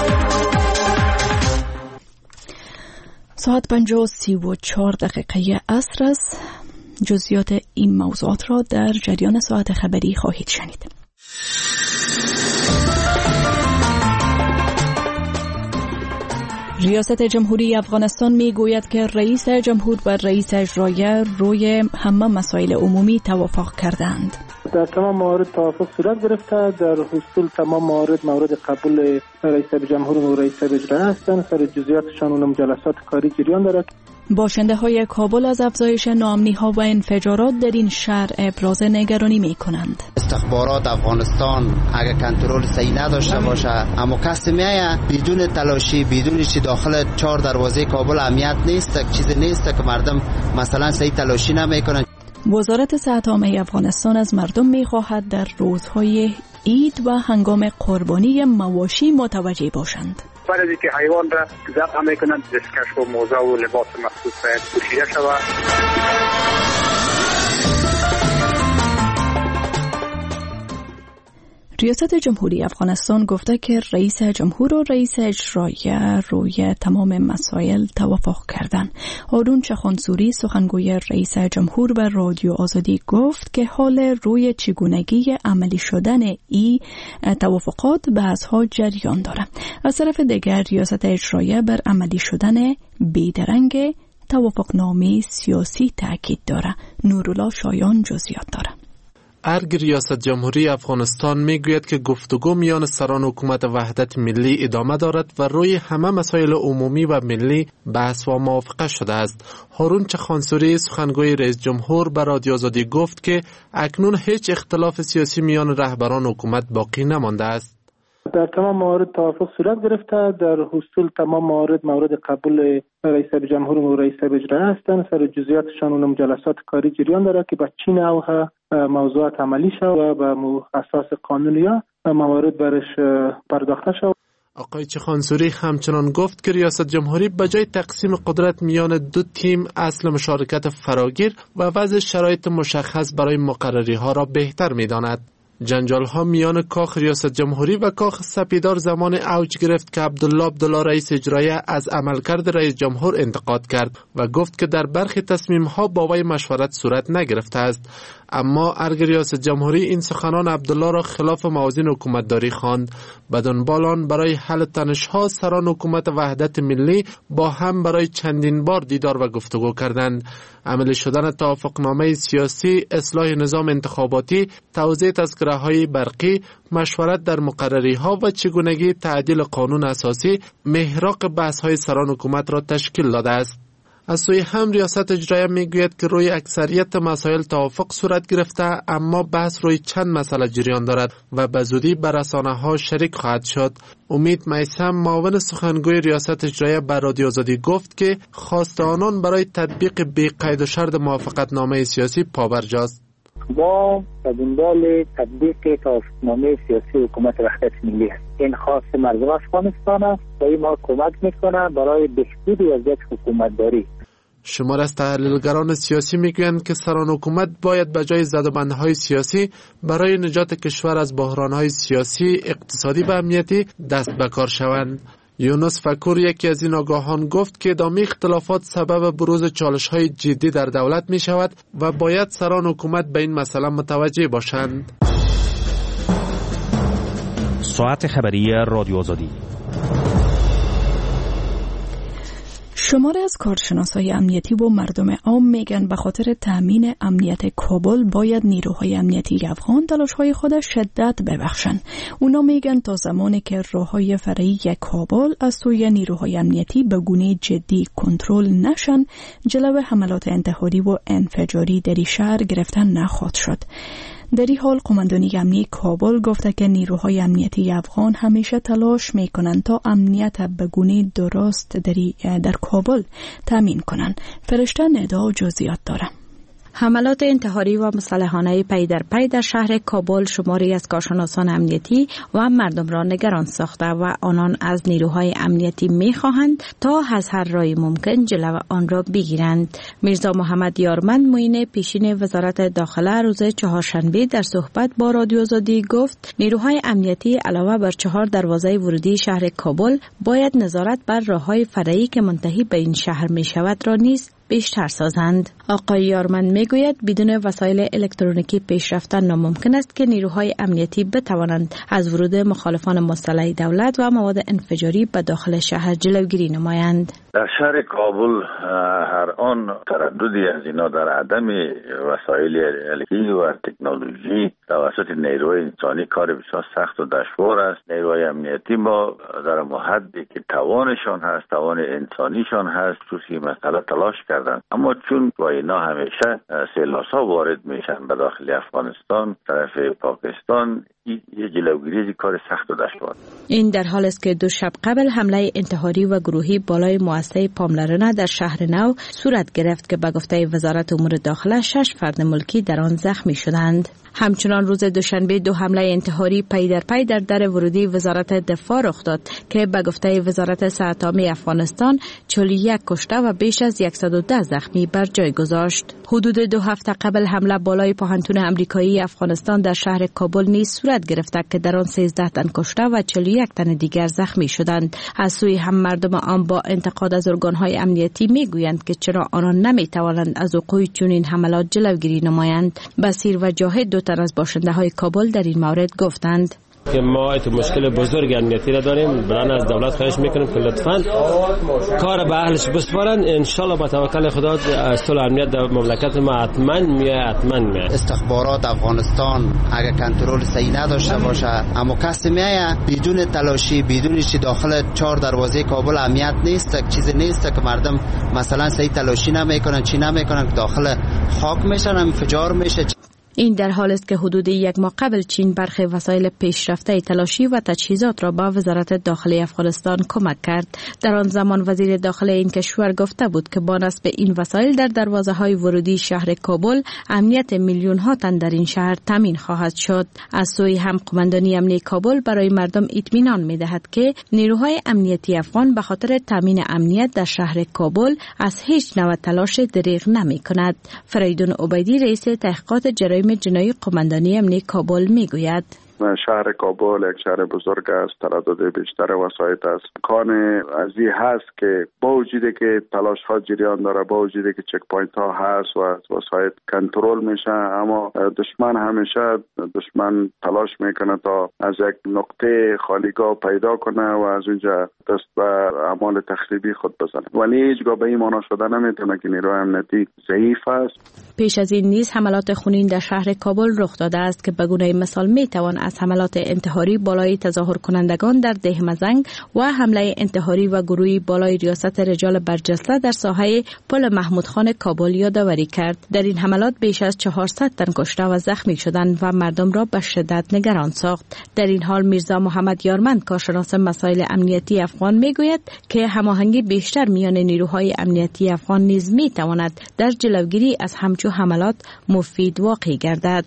ساعت 5:34 عصر است. جزئیات این موضوعات را در جریان ساعت خبری خواهید شنید. ریاست جمهوری افغانستان می گوید که رئیس جمهور و رئیس اجرایی روی همه مسائل عمومی توافق کردند. در تمام موارد توافق صورت گرفته. در حصول تمام مورد قبول رئیس جمهور و رئیس اجرایی هستند. سر جزئیاتشان و جلسات کاری جریان دارد. باشنده های کابل از افزایش ناامنی ها و انفجارات در این شهر ابراز نگرانی می کنند. استخبارات افغانستان اگر کنترل صحیح نداشته باشه، اما کسی میایه بدون تلاشی، بدون چی داخل 4 دروازه کابل امنیت نیست، چیزی نیست که مردم مثلا صحیح تلاشی نمیکنن. وزارت صحت عامه افغانستان از مردم میخواهد در روزهای عید و هنگام قربانی مواشی متوجه باشند. بعد از اینکه حیوان را ذبح میکنند دستکش و موزه و لباس مخصوص باید پوشیده شود. ریاست جمهوری افغانستان گفته که رئیس جمهور و رئیس اجرایی روی تمام مسائل توافق کردند. هارون چخانسوری سخنگوی رئیس جمهور به رادیو آزادی گفت که حال روی چگونگی عملی شدن ای توافقات بحث‌ها جریان دارد. از طرف دیگر ریاست اجرایی بر عملی شدن بیدرنگ توافقنامه سیاسی تاکید دارد. نورالله شایان جزئیات دارد. ارگ ریاست جمهوری افغانستان میگوید که گفتگو میان سران حکومت وحدت ملی ادامه دارد و روی همه مسائل عمومی و ملی بحث و موافقه شده است. هارون چخانسوری سخنگوی رئیس جمهور به رادیو آزادی گفت که اکنون هیچ اختلاف سیاسی میان رهبران حکومت باقی نمانده است. در تمام موارد توافق صورت گرفته. در حصول تمام مورد قبول رئیس جمهور و رئیس اجرایی هستند. سر جزئیاتشان اونم جلسات کاری جریان داره که به چین او موضوعات عملی شد و به اساس قانونی موارد برش پرداخته شد. آقای چخانسوری همچنان گفت که ریاست جمهوری بجای تقسیم قدرت میان دو تیم اصل مشارکت فراگیر و وضع شرایط مشخص برای مقرری ها را بهتر می‌داند. جنجال ها میان کاخ ریاست جمهوری و کاخ سپیدار زمان اوج گرفت که عبدالله رئیس اجرایی از عملکرد رئیس جمهور انتقاد کرد و گفت که در برخی تصمیم ها با وی مشورت صورت نگرفته است. اما ارگ ریاست جمهوری این سخنان عبدالله را خلاف موازین حکومتداری خواند. بدانبال آن برای حل تنش‌ها سران حکومت وحدت ملی با هم برای چندین بار دیدار و گفتگو کردند. عملی شدن توافقنامه سیاسی، اصلاح نظام انتخاباتی، توزیع تذکره‌های برقی، مشورت در مقرری‌ها و چگونگی تعدیل قانون اساسی محراق بحث‌های سران حکومت را تشکیل داده است. از سوی هم ریاست اجرایی میگوید که روی اکثریت مسائل توافق صورت گرفته، اما بحث روی چند مسئله جریان دارد و به زودی به رسانه‌ها شریک خواهد شد. امید میثم معاون سخنگوی ریاست اجرایی به رادیو آزادی گفت که خواست آنان برای تطبیق بی قید و شرط موافقتنامه سیاسی پابرجاست. با دنبال تطبیق توافقنامه سیاسی حکومت وحدت ملی است. این خواست مردم افغانستان است و این ما کمک میکنه برای بهبود وضعیت حکومتداری. شمار از تحلیلگران سیاسی میگویند که سران حکومت باید به جای زدوبندهای سیاسی برای نجات کشور از بحرانهای سیاسی، اقتصادی و امنیتی دست به کار شوند. یونس فکور یکی از این آگاهان گفت که ادامه اختلافات سبب بروز چالش‌های جدی در دولت می شود و باید سران حکومت به این مسئله متوجه باشند. ساعت خبری رادیو آزادی. شماره از کارشناسای امنیتی و مردم عام میگن به خاطر تامین امنیت کابل باید نیروهای امنیتی افغان تلاش‌های خود شدت ببخشند. اونا میگن تا زمانی که راههای فرعی کابل از سوی نیروهای امنیتی به گونه جدی کنترل نشن، جلو حملات انتحاری و انفجاری در شهر گرفتن نخواهد شد. در این حال قماندانی امنیتی کابل گفته که نیروهای امنیتی افغان همیشه تلاش میکنند تا امنیت به گونه درست در کابل تامین کنند. فرشته ندا جزئیات داره. حملات انتحاری و مسلحانه پی در پی در شهر کابل شماری از کارشناسان امنیتی و مردم را نگران ساخته و آنان از نیروهای امنیتی می‌خواهند تا از هر راهی ممکن جلو آن را بگیرند. میرزا محمد یارمند معین پیشین وزارت داخله روز چهارشنبه در صحبت با رادیو آزادی گفت نیروهای امنیتی علاوه بر 4 دروازه ورودی شهر کابل باید نظارت بر راههای فرعی که منتهی به این شهر می‌شود را نیز بیشتر سازند. آقای یارمند میگوید بدون وسایل الکترونیکی پیش رفتن ناممکن است که نیروهای امنیتی بتوانند از ورود مخالفان مسلح دولت و مواد انفجاری به داخل شهر جلوگیری نمایند. در شهر کابل هر آن ترددی از اینا در عدم وسایل الکترونیکی و تکنولوژی توسط نیروهای انسانی کار بسیار سخت و دشوار است. نیروهای امنیتی ما در حدی که توانشان هست، توان انسانیشان هست، توی مسئله تلاش کردند، اما چون با اینا همیشه سیلاس‌ها وارد میشن به داخل افغانستان طرف پاکستان، یه جلوگیری کار سخت و دشوار. این در حال است که 2 شب قبل حمله انتحاری و گروهی بالای مؤسسه پاملرنه در شهر نو صورت گرفت که به گفته وزارت امور داخله 6 فرد ملکی در آن زخمی شدند. همچنان روز دوشنبه 2 حمله انتحاری پی در پی در در ورودی وزارت دفاع رخ داد که به گفته وزارت صحت عامه افغانستان 41 کشته و بیش از 110 زخمی بر جای گذاشت. حدود 2 هفته قبل حمله بالای پوهنتون امریکایی افغانستان در شهر کابل نیز صورت صورت گرفته که در آن 13 تن کشته و 41 تن دیگر زخمی شدند. از سوی هم مردم آن با انتقاد از ارگانهای امنیتی میگویند که چرا آنان نمیتوانند از وقوع چنین حملات جلوگیری نمایند. بصیر و جاهد دو تن از باشنده های کابل در این مورد گفتند که ما مشکل بزرگ امنیتی را داریم. برای از دولت خواهش میکنیم که لطفاً کار به اهلش بسپارن. ان شاء الله با توکل خدا صلح امنیت در مملکت ما حتما میاد. استخبارات افغانستان اگه کنترل صحیح نداشته باشه، اما کسی میایه بدون تلاشی، بدون چی داخل 4 دروازه کابل امنیت نیست، چیزی نیست که مردم مثلا صحیح تلاشی نمیکنن، چی نمیکنن، داخل خاک میشن، انفجار میشه. این در حال است که حدود 1 ماه قبل چین برخی وسایل پیشرفته تلاشی و تجهیزات را به وزارت داخلی افغانستان کمک کرد. در آن زمان وزیر داخلی این کشور گفته بود که با نصب این وسایل در دروازه‌های ورودی شهر کابل امنیت میلیون‌ها تن در این شهر تامین خواهد شد. از سوی هم قماندانی امنیتی کابل برای مردم اطمینان می‌دهد که نیروهای امنیتی افغان به خاطر تامین امنیت در شهر کابل از هیچ نوع تلاش دریغ نمی‌کند. فریدون عبیدی رئیس تحقیقات جرایم جنایی قماندانی امنیتی کابل میگوید شهر کابل یک شهر بزرگ است، تردد بیشتر وسایط است. امکان ازی هست که با وجودی که تلاش ها جریان داره، با وجودی که چک پوینت ها هست و وسایط کنترل میشه، اما دشمن همیشه تلاش میکنه تا از یک نقطه خالیگاه پیدا کنه و از اونجا دست به اعمال تخریبی خود بزنه. ولی هیچگاه به این معنا شده نمیتونه که نیروی امنیتی ضعیف است. پیش از این نیز حملات خونین در شهر کابل رخ داده است که به گونه مثال میتوان از حملات انتحاری بالای تظاهر کنندگان در دهمزنگ و حمله انتحاری و گروهی بالای ریاست رجال برجسته در ساحه پل محمود خان کابل یادآوری کرد. در این حملات بیش از 400 تن کشته و زخمی شدند و مردم را به شدت نگران ساخت. در این حال میرزا محمد یارمند کارشناس مسائل امنیتی افغان میگوید که هماهنگی بیشتر میان نیروهای امنیتی افغان نیز میتواند در جلوگیری از همچون حملات مفید واقع گردد.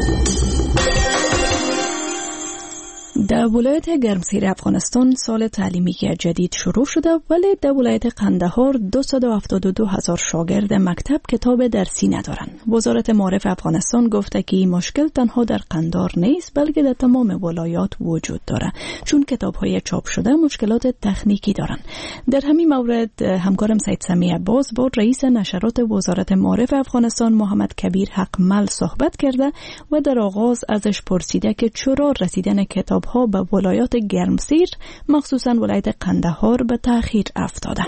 در ولایت گرمسیر افغانستان سال تعلیمی جدید شروع شده، ولی در ولایت قندهار 272,000 شاگرد مکتب کتاب درسی ندارند. وزارت معارف افغانستان گفته که این مشکل تنها در قندهار نیست بلکه در تمام ولایات وجود دارد، چون کتاب‌های چاپ شده مشکلات تکنیکی دارند. در همین مورد همکارم سید سمی عباس با رئیس نشرات وزارت معارف افغانستان محمد کبیر حقمل صحبت کرده و در آغاز ازش پرسیده که چرا رسیدن کتاب ها به ولایات گرمسیر مخصوصا ولایت قندهار به تأخیر افتاده.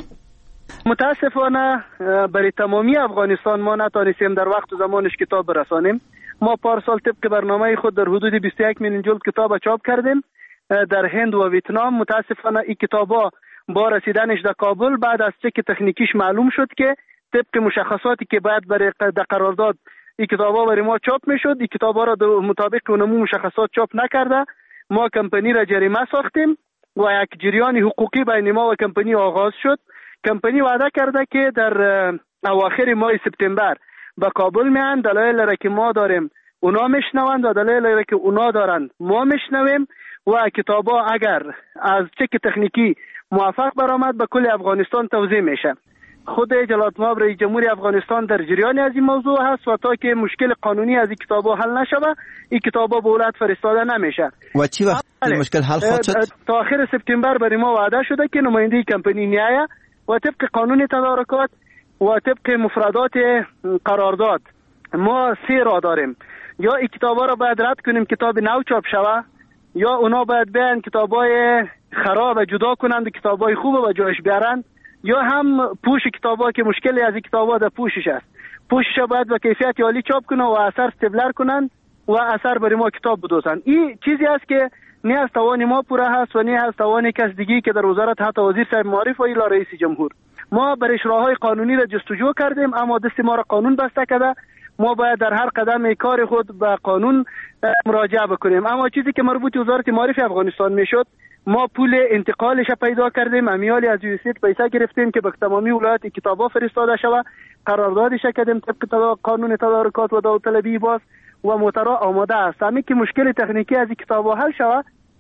متاسفانه برای تمامی افغانستان ما نتانستیم در وقت و زمانش کتاب برسانیم. ما پارسال طبق برنامه خود در حدود 21 میلیون جلد کتاب چاپ کردیم در هند و ویتنام. متاسفانه این کتابا با رسیدنش در کابل بعد از چک تکنیکیش معلوم شد که طبق مشخصاتی که باید برای قرارداد این کتابا برای ما چاپ میشد، این کتابا را مطابق اونمو مشخصات چاپ نکرده. ما کمپانی را جریمه ساختیم و یک جریان حقوقی بین ما و کمپانی آغاز شد. کمپانی وعده کرده که در اواخر ماه سپتامبر به کابل میان، دلایل را که ما داریم اونا میشنوند و دلایل را که اونا دارند ما میشنویم و کتابا اگر از چک تکنیکی موفق برآمد به کل افغانستان توزیع میشه. خود جلالت مآب رئیس جمهوری افغانستان در جریان از این موضوع هست و تا که مشکل قانونی از این کتابا حل نشود این کتابا به ولایت فرستاده نمیشه. و چی وقت مشکل حل خواهد شد؟ تا آخر سپتامبر برای ما وعده شده که نماینده کمپانی میآید و طبق قانون تدارکات و طبق مفردات قرارداد ما 3 راه داریم. یا این کتابا را باید رد کنیم، کتاب نو چاپ شود، یا اونا باید بیان کتابای خراب جدا کنند و کتابای خوب و جایش بیارن، یا هم پوش کتابا که مشکلی از این کتابا در پوشش است. پوشش باید به کیفیت عالی چاپ کنن و اثر استبلر کنن و اثر برای ما کتاب بدوزن. این چیزی است که نه از توان ما پوره هست و نه از توان کس دیگی که در وزارت حتی وزیر صاحب معارف و الی رئیس جمهور. ما برای راههای قانونی را جستجو کردیم اما دست ما را قانون بسته کرده. ما باید در هر قدم کار خود به قانون مراجعه بکنیم. اما چیزی که مربوط وزارت معارف افغانستان میشد، ما پول انتقالش پیدا کردیم، امیالی از یوسیت پیسه گرفتیم که به تمامی ولایات کتابا فرستاده شود، قراردادش کردیم طبق قانون تدارکات و داوطلبی باز و محتوا آماده است. همین که مشکل تکنیکی از کتابا حل شود،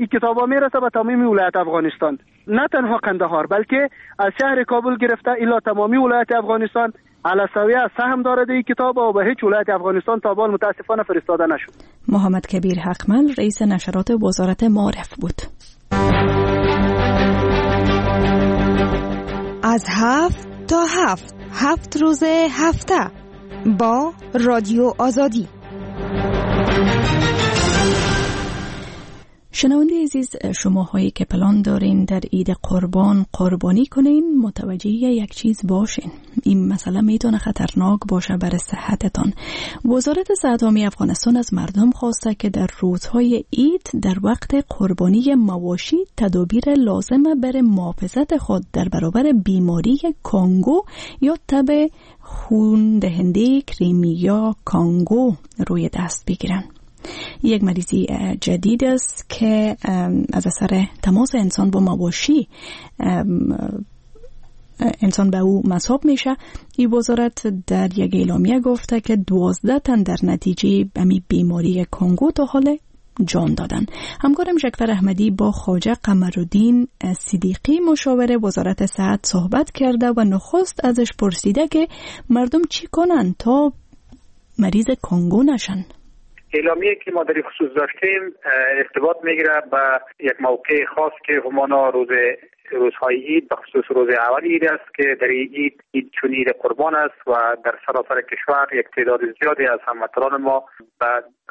این کتابا میرسه به تمامی ولایت افغانستان، نه تنها قندهار بلکه از شهر کابل گرفته الی تمامی ولایت افغانستان علی سویه سهم داره این کتاب و به هیچ ولایت افغانستان تا به حال متاسفانه فرستاده نشد. محمد کبیر حقمل رئیس نشرات وزارت معارف بود. از 7 تا 7 روز هفته با رادیو آزادی. شنونده عزیز، شماهایی که پلان دارین در عید قربان قربانی کنین متوجه یک چیز باشین، این مسئله میتونه خطرناک باشه برای صحتتان. وزارت صحت عامه افغانستان از مردم خواسته که در روزهای عید در وقت قربانی مواشی تدابیر لازم برای محافظت خود در برابر بیماری کانگو یا تب خون دهنده کریمیا کانگو روی دست بگیرن. یک مریضی جدید است که از اثر تماس انسان با مواشی انسان به او مصاب میشه. این وزارت در یک اعلامیه گفته که 12 تن در نتیجه امی بیماری کانگو تا حال جان دادن. همکارم جعفر احمدی با خواجه قمرالدین صدیقی مشاور وزارت صحت صحبت کرده و نخست ازش پرسیده که مردم چی کنن تا مریض کانگو نشن. اعلامیه که ما در این خصوص داشتیم ارتباط میگیره به یک موقع خاص که همانا روزهای عید به خصوص روز اول عید است که در این عید چون عید قربان است و در سراسر کشور یک تعداد زیادی از هموطنان ما به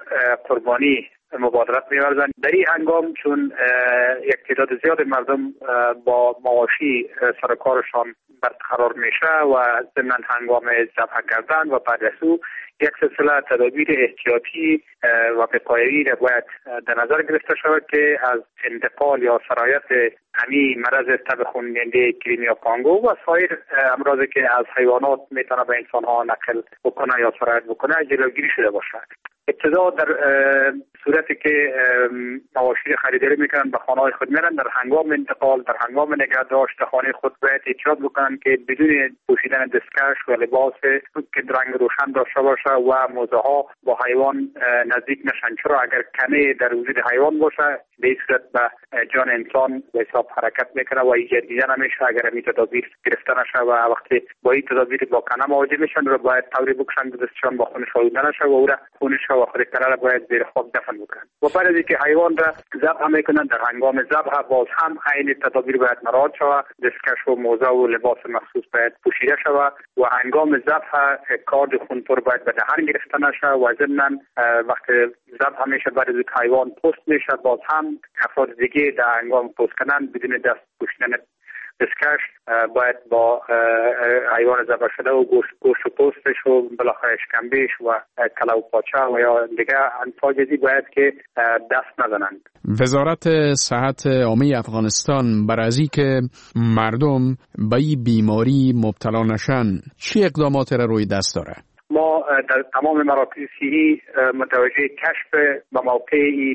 قربانی مبادرت می‌ورزند. در این هنگام چون یک تعداد زیاد مردم با مواشی سر کارشان برقرار میشه و ضمن هنگام ذبح کردن و بعد از او یک سلسله تدابیر احتیاطی و وقایعی را باید در نظر گرفته شود که از انتقال یا سرایت همی مرض تب خونریزی کریمیا کانگو و سایر امراضی که از حیوانات میتونه به انسان ها نقل بکنه یا سرایت بکنه جلوگیری شده باشد. ابتدا در صورتی که مواشی خریداری میکنن به خانه‌های خود میرن، در هنگام انتقال، در هنگام نگهداشت خانه خود باید احتیاط بکنن که بدون پوشیدن دستکش و لباس که رنگ روشن داشته باشه و موزها با حیوان نزدیک نشن، چرا اگر کنه در وجود حیوان باشه به این صورت به جان انسان به حساب حرکت میکنه و ایجاد دیده نمیشه اگر این تدابیر گرفته نشه و وقتی با این تدابیر با کنه مواجه میشن رو باید طوری بکشن دستشان با خونش آلوده نشه و او را خونش و خود کنه باید زیر خاک دفن بکنن. و بعد از اینکه حیوان را ذبح میکنن در هنگام ذبح باز هم عین تدابیر باید مراعات شود، دستکش و موزه و لباس مخصوص باید پوشیده شود و هنگام ذبح کارد خونتور باید به دهن گرفته نشه و ضمن وقتی ذبح میشه بعد از اینکه حیوان پوست میشه باز هم افراد دیگه در هنگام پوست کنن بدون دست پوشیدن دستکش باید با حیوان ذبح شده و گوشت و پوستش و بالاخره شکمبیش و کله و پاچه و یا دیگه انواع جدی باید که دست نزنند. وزارت صحت عامه افغانستان برای از اینکه مردم به این بیماری مبتلا نشن چه اقداماتی را روی دست داره؟ ما در تمام مراکز صحی متوجه کشف و موقع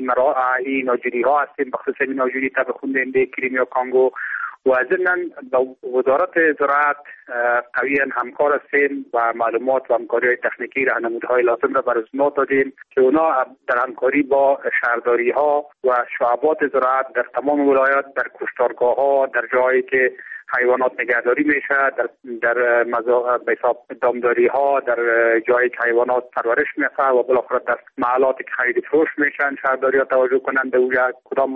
این ناجوری ها هستیم، بخصوص این ناجوری تب خونریزی کریمیا کانگو و ضمن با وزارت زراعت قویا همکار هستیم و معلومات و همکاری تکنیکی راهنمودی‌های لازم را برای دادیم که اونا در همکاری با شهرداری ها و شعبات زراعت در تمام ولایات در کشتارگاه ها در جایی که حیوانات نگهداری میشه در حساب دامداری ها در جایی که حیوانات پرورش میشه و بالاخره در محلاتی که خرید فروش میشن شهرداری ها توجه کنند به اونجا کدام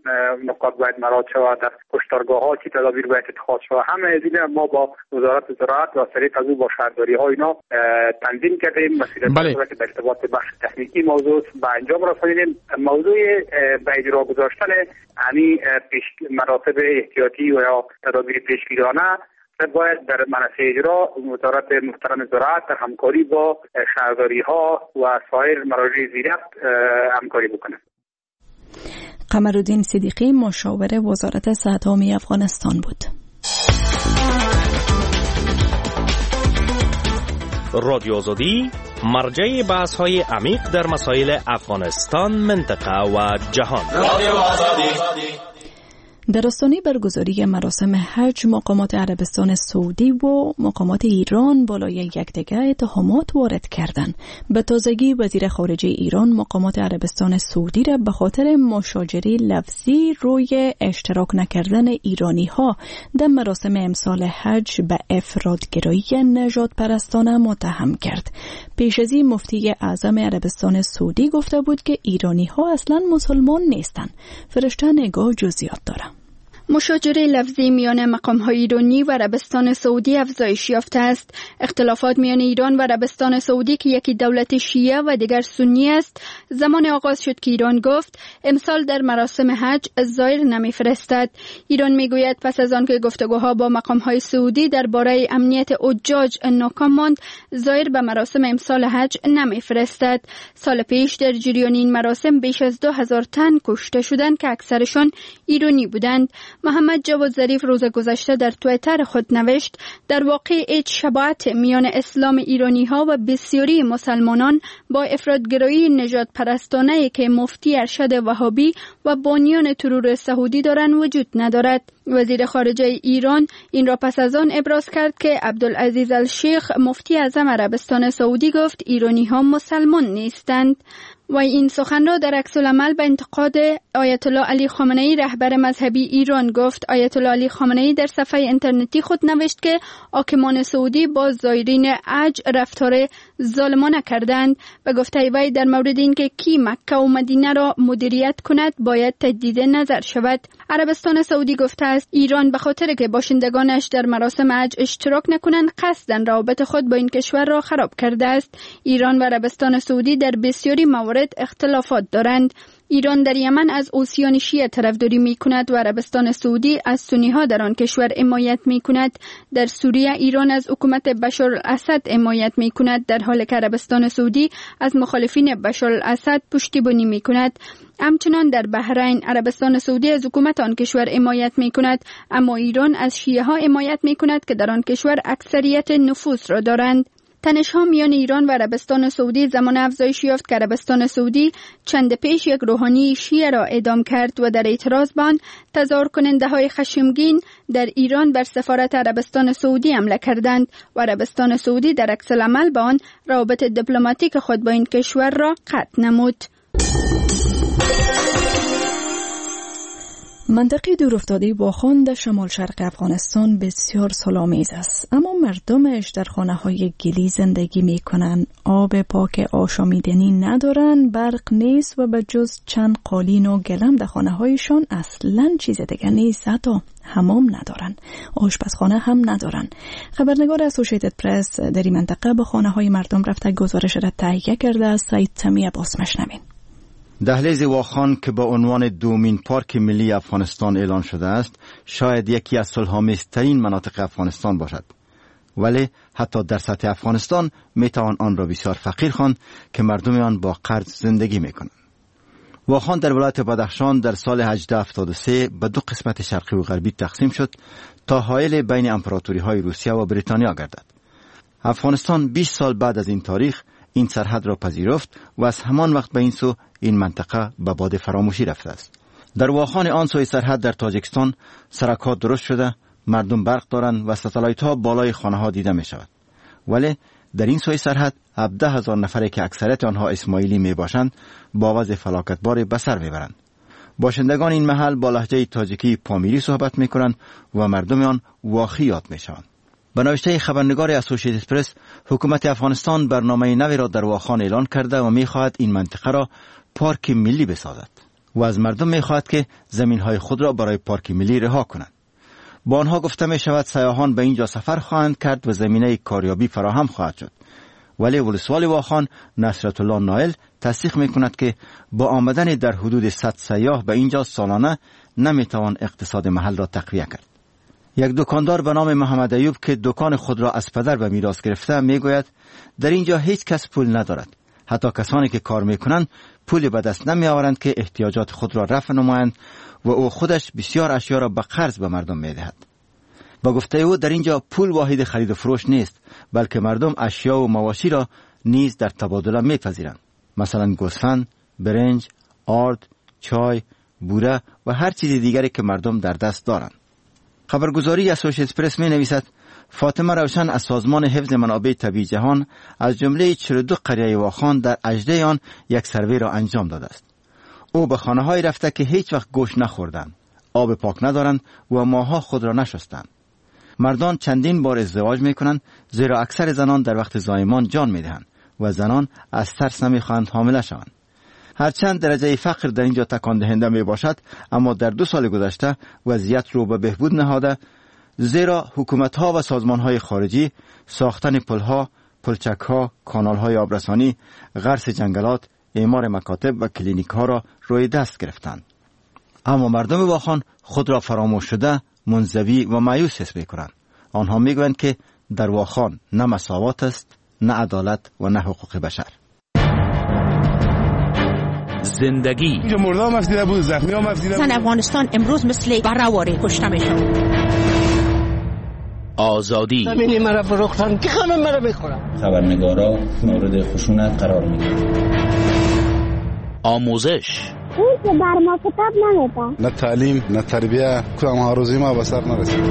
نکات باید مراعات شود، در کشتارگاه ها چه تدابیر باید اتخاذ شود. همه از اینا ما با وزارت زراعت و طریق از او با شهرداری ها اینا تنظیم کردیم مسئله که در ارتباط بخش تکنیکی موضوع به انجام رسانیدیم. موضوع به اجرا گذاشتن یعنی مراتب احتیاطی و یا تدابیر پیشگیرانه باید در منصه اجرا وزارت محترم زراعت در همکاری با شهرداری ها و سایر مراجع زیرک همکاری بکنه. قمرالدین صدیقی مشاور وزارت صحت عامه افغانستان بود. رادیو آزادی مرجع بحث‌های عمیق در مسائل افغانستان، منطقه و جهان. رادیو آزادی. در آستانه برگزاری مراسم حج مقامات عربستان سعودی و مقامات ایران بالای یکدیگر اتهامات وارد کردند. به تازگی وزیر خارجه ایران مقامات عربستان سعودی را به خاطر مشاجره لفظی روی اشتراک نکردن ایرانی ها در مراسم امسال حج به افراطگرایی نژاد پرستانه متهم کرد. پیش از این مفتی اعظم عربستان سعودی گفته بود که ایرانی ها اصلا مسلمان نیستند. فرشته نگاه جزئیات داره. مشاجره لفظی میان مقام‌های ایرانی و عربستان سعودی افزایش یافته است. اختلافات میان ایران و عربستان سعودی که یکی دولت شیعه و دیگر سنی است، زمان آغاز شد که ایران گفت امسال در مراسم حج زایر نمی‌فرستد. ایران میگوید پس از آن که گفتگوها با مقام‌های سعودی درباره امنیت حجاج ناکام ماند، زایر به مراسم امسال حج نمی‌فرستد. سال پیش در جریان این مراسم بیش از 2000 تن کشته شدند که اکثرشان ایرانی بودند. محمد جواد ظریف روز گذشته در توییتر خود نوشت در واقع هیچ شباهت میان اسلام ایرانی ها و بسیاری مسلمانان با افراطگرایی نژاد پرستانه که مفتی ارشد وهابی و بانیان ترور سعودی دارند وجود ندارد. وزیر خارجه ایران این را پس از آن ابراز کرد که عبدالعزیز الشیخ مفتی اعظم عربستان سعودی گفت ایرانی ها مسلمان نیستند. و این سخن را در عکس العمل به انتقاد آیت الله علی خامنه‌ای رهبر مذهبی ایران گفت. آیت الله علی خامنه‌ای در صفحه اینترنتی خود نوشت که حاکمان سعودی با زایرین حج رفتار ظالمانه کردند و گفته وی در مورد اینکه کی مکه و مدینه را مدیریت کند باید تجدید نظر شود. عربستان سعودی گفته است ایران به خاطر که باشندگانش در مراسم حج اشتراک نکنند قصداً روابط خود با این کشور را خراب کرده است. ایران و عربستان سعودی در بسیاری موارد اختلافات دارند. ایران در یمن از حوثیان شیعه طرفداری می کند و عربستان سعودی از سنی ها در آن کشور حمایت می کند. در سوریه ایران از حکومت بشار الاسد حمایت می کند در حالی که عربستان سعودی از مخالفین بشار الاسد پشتیبانی می کند. همچنان در بحرین عربستان سعودی از حکومت آن کشور حمایت می کند، اما ایران از شیعه ها حمایت می کند که در آن کشور اکثریت نفوذ را دارند. تنش‌ها میان ایران و عربستان سعودی زمان افزایش یافت که عربستان سعودی چند پیش یک روحانی شیعه را اعدام کرد و در اعتراض به آن تظاهر کننده‌های خشمگین در ایران بر سفارت عربستان سعودی حمله کردند و عربستان سعودی در عکس العمل به آن روابط دیپلماتیک خود با این کشور را قطع نمود. منطقه دورافتاده واخان در شمال شرق افغانستان بسیار سال‌آمیز است، اما مردمش در خانه‌های گلی زندگی می‌کنند. آب پاک آشامیدنی ندارند، برق نیست و به جز چند قالین و گلم در خانه‌هایشان اصلاً چیز دیگر نیست. حتی حمام ندارند، آشپزخانه هم ندارند. خبرنگار اسوسییتد پرس در این منطقه به خانه‌های مردم رفته گزارش را تهیه کرده است. سعید سمی عباس مشنوین. دهلیز واخان که با عنوان دومین پارک ملی افغانستان اعلان شده است، شاید یکی از صلح‌آمیزترین مناطق افغانستان باشد. ولی حتی در سطح افغانستان میتوان آن را بسیار فقیر خواند که مردم آن با قرض زندگی میکنند. واخان در ولایت بدخشان در سال 1873 به دو قسمت شرقی و غربی تقسیم شد تا حائل بین امپراتوری‌های روسیه و بریتانیا گردد. افغانستان 20 سال بعد از این تاریخ این سرحد را پذیرفت و از همان وقت به این سو این منطقه به باد فراموشی رفته است. در واخان آن سوی سرحد در تاجیکستان سرک‌ها درست شده، مردم برق دارند و ستالایت ها بالای خانه ها دیده می شود. ولی در این سوی سرحد 17,000 نفری که اکثریت آنها اسماعیلی می باشند با وضع فلاکتبار به سر می برند. باشندگان این محل با لهجه تاجیکی پامیری صحبت می کنند و مردم آن واخی یاد می شوند. به نوشته خبرنگار اسوسییتد پرس، حکومت افغانستان برنامه نوی را در واخان اعلان کرده و می خواهد این منطقه را پارک ملی بسازد و از مردم می خواهد که زمین‌های خود را برای پارک ملی رها کنند. با آنها گفته می شود سیاحان به اینجا سفر خواهند کرد و زمینه کاریابی فراهم خواهد شد. ولی ولسوال واخان نصرت الله نائل تصدیق می کند که با آمدن در حدود 100 سیاح به اینجا سالانه نمی توان اقتصاد محل را تقویت کرد. یک دکاندار به نام محمد ایوب که دکان خود را از پدر به میراث گرفته میگوید در اینجا هیچ کس پول ندارد. حتی کسانی که کار میکنند پول به دست نمی آورند که احتیاجات خود را رفع نمایند و او خودش بسیار اشیا را به قرض به مردم میدهد. با گفته او در اینجا پول واحد خرید و فروش نیست، بلکه مردم اشیا و مواشی را نیز در تبادله میپذیرند. مثلا گوسفند، برنج، آرد، چای، بوره و هر چیز دیگری که مردم در دست دارند. خبرگزاری اسوشییتد پرس می نویسد فاطمه روشن از سازمان حفظ منابع طبیعی جهان از جمله 42 قریه واخان در اجده آن یک سروی را انجام داده است. او به خانه های رفته که هیچ وقت گوشت نخوردند، آب پاک ندارند و ماها خود را نشستند. مردان چندین بار ازدواج می کنند زیرا اکثر زنان در وقت زایمان جان می دهند و زنان از ترس نمی خواهند حامله شوند. هرچند درجه فقر در اینجا تکان دهنده می باشد، اما در 2 سال گذشته وضعیت رو به بهبود نهاده، زیرا حکومت ها و سازمان های خارجی ساختن پل ها، پلچک ها، کانال های آبرسانی، غرس جنگلات، اعمار مکاتب و کلینیک ها را روی دست گرفتند. اما مردم واخان خود را فراموش شده، منزوی و مایوس حس می‌کنند. آنها میگویند که در واخان نه مساوات است، نه عدالت و نه حقوق بشر. زندگی اینجا مردم مفیده بود، زخمی ها مفیده بود. زن افغانستان امروز مثل بره‌واره کشته میشن. آزادی زمینی مرا فروختن که خانم مرا بخورم. خبرنگارا مورد خشونت قرار میگیرن. آموزش اون که بر ما کتاب نمیده، نه تعلیم نه تربیه، کدام ها روزی ما به سر نرسید.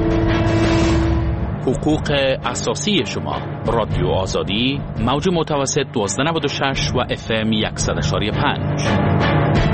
حقوق اساسی شما. رادیو آزادی، موج متوسط 1296 و FM 100.5.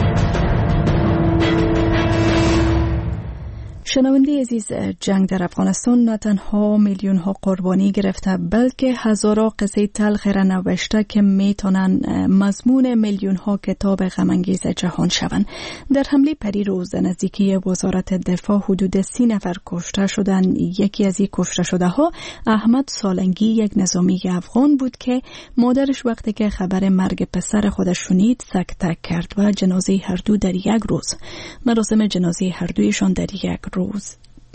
شنونده عزیز، جنگ در افغانستان نه تنها میلیون ها قربانی گرفته بلکه هزارها قصه تلخ را نوشته که میتونن مضمون میلیون ها کتاب غم انگیز جهان شوند. در حمله پریروز نزدیکی وزارت دفاع حدود 30 نفر کشته شدند. یکی از این کشته شده ها احمد سالنگی، یک نظامی افغان بود که مادرش وقتی که خبر مرگ پسر خودش شنید سکته کرد و جنازه هر دو در یک روز. مراسم جنازه هر دویشان در یک روز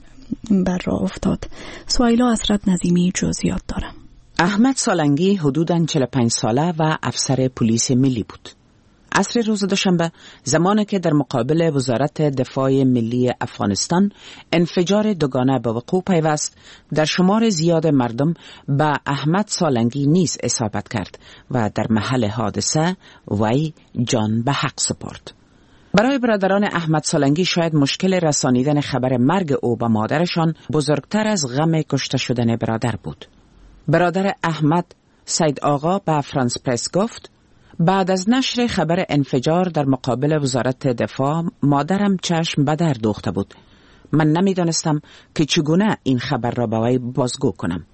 بر راه افتاد. سوایلا اسرت نظیمی جزئیات دارم. احمد سالنگی حدوداً 45 ساله و افسر پلیس ملی بود. عصر روز دوشنبه، زمانی که در مقابل وزارت دفاع ملی افغانستان انفجار دوگانه به وقوع پیوست، در شمار زیاد مردم به احمد سالنگی نیز اصابت کرد و در محل حادثه وی جان به حق سپرد. برای برادران احمد سالنگی شاید مشکل رسانیدن خبر مرگ او به مادرشان بزرگتر از غم کشته شدن برادر بود. برادر احمد، سید آقا، به فرانس پرس گفت: بعد از نشر خبر انفجار در مقابل وزارت دفاع مادرم چشم به در دوخته بود. من نمیدانستم که چگونه این خبر را به وی بازگو کنم.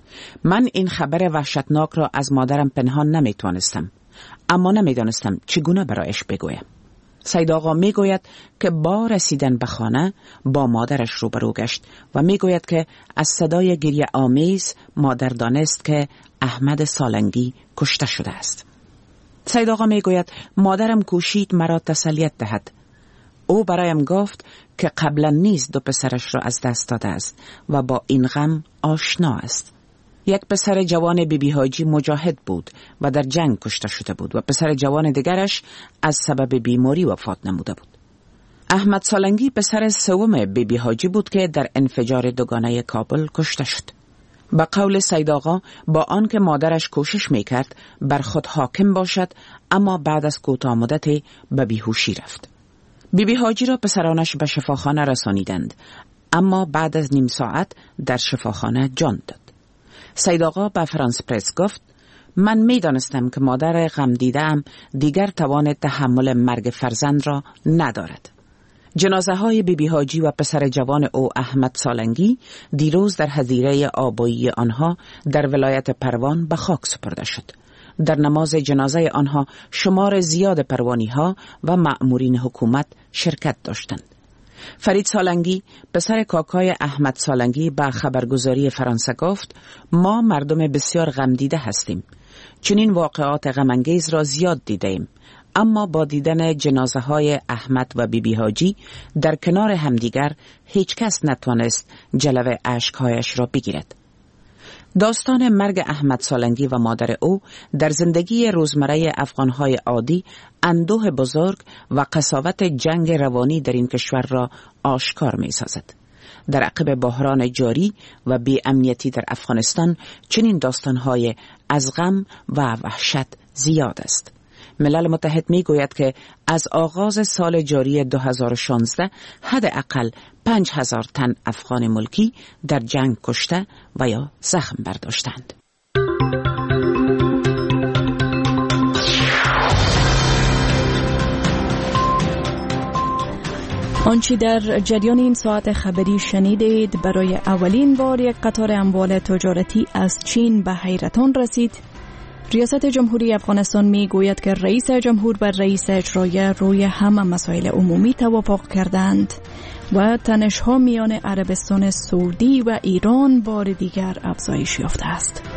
من این خبر وحشتناک را از مادرم پنهان نمیتوانستم، اما نمیدانستم چگونه برایش بگویم. سید آقا می گوید که با رسیدن به خانه با مادرش روبرو گشت و می گوید که از صدای گریه آمیز مادر دانست که احمد سالنگی کشته شده است. سید آقا می گوید مادرم کوشید مرا تسلیت دهد. او برایم گفت که قبلا نیز 2 پسرش را از دست داده است و با این غم آشنا است. یک پسر جوان بیبی حاجی مجاهد بود و در جنگ کشته شده بود و پسر جوان دیگرش از سبب بیماری وفات نموده بود. احمد سالنگی پسر سوم بیبی حاجی بود که در انفجار دوگانه کابل کشته شد. به قول سید آقا، با آنکه مادرش کوشش میکرد بر خود حاکم باشد، اما بعد از کوتاه مدتی به بیهوشی رفت. بیبی حاجی را پسرانش به شفاخانه رسانیدند، اما بعد از نیم ساعت در شفاخانه جان داد. سید آقا به فرانس پرس گفت: من می دانستم که مادر غم دیدم دیگر توان تحمل مرگ فرزند را ندارد. جنازه های بیبی حاجی و پسر جوان او احمد سالنگی دیروز در حظیره آبایی آنها در ولایت پروان به خاک سپرده شد. در نماز جنازه آنها شمار زیاد پروانی ها و مأمورین حکومت شرکت داشتند. فرید سالنگی، پسر کاکای احمد سالنگی، به خبرگزاری فرانسه گفت: ما مردم بسیار غمدیده هستیم. چنین واقعات غم‌انگیز را زیاد دیدیم، اما با دیدن جنازه های احمد و بیبی حاجی در کنار همدیگر هیچ کس نتوانست جلوه اشکهایش را بگیرد. داستان مرگ احمد سالنگی و مادر او در زندگی روزمره افغانهای عادی اندوه بزرگ و قساوت جنگ روانی در این کشور را آشکار می سازد. در عقب بحران جاری و بی امنیتی در افغانستان چنین داستانهای از غم و وحشت زیاد است. ملل متحد می گوید که از آغاز سال جاری 2016 حداقل 5000 تن افغان ملکی در جنگ کشته و یا زخم برداشتند. آنچه در جریان این ساعت خبری شنیدید، برای اولین بار یک قطار اموال تجارتی از چین به حیرتان رسید. ریاست جمهوری افغانستان می گوید که رئیس جمهور و رئیس اجرایی روی همه مسائل عمومی توافق کردند و تنش‌ها میان عربستان سعودی و ایران بار دیگر افزایش یافته است.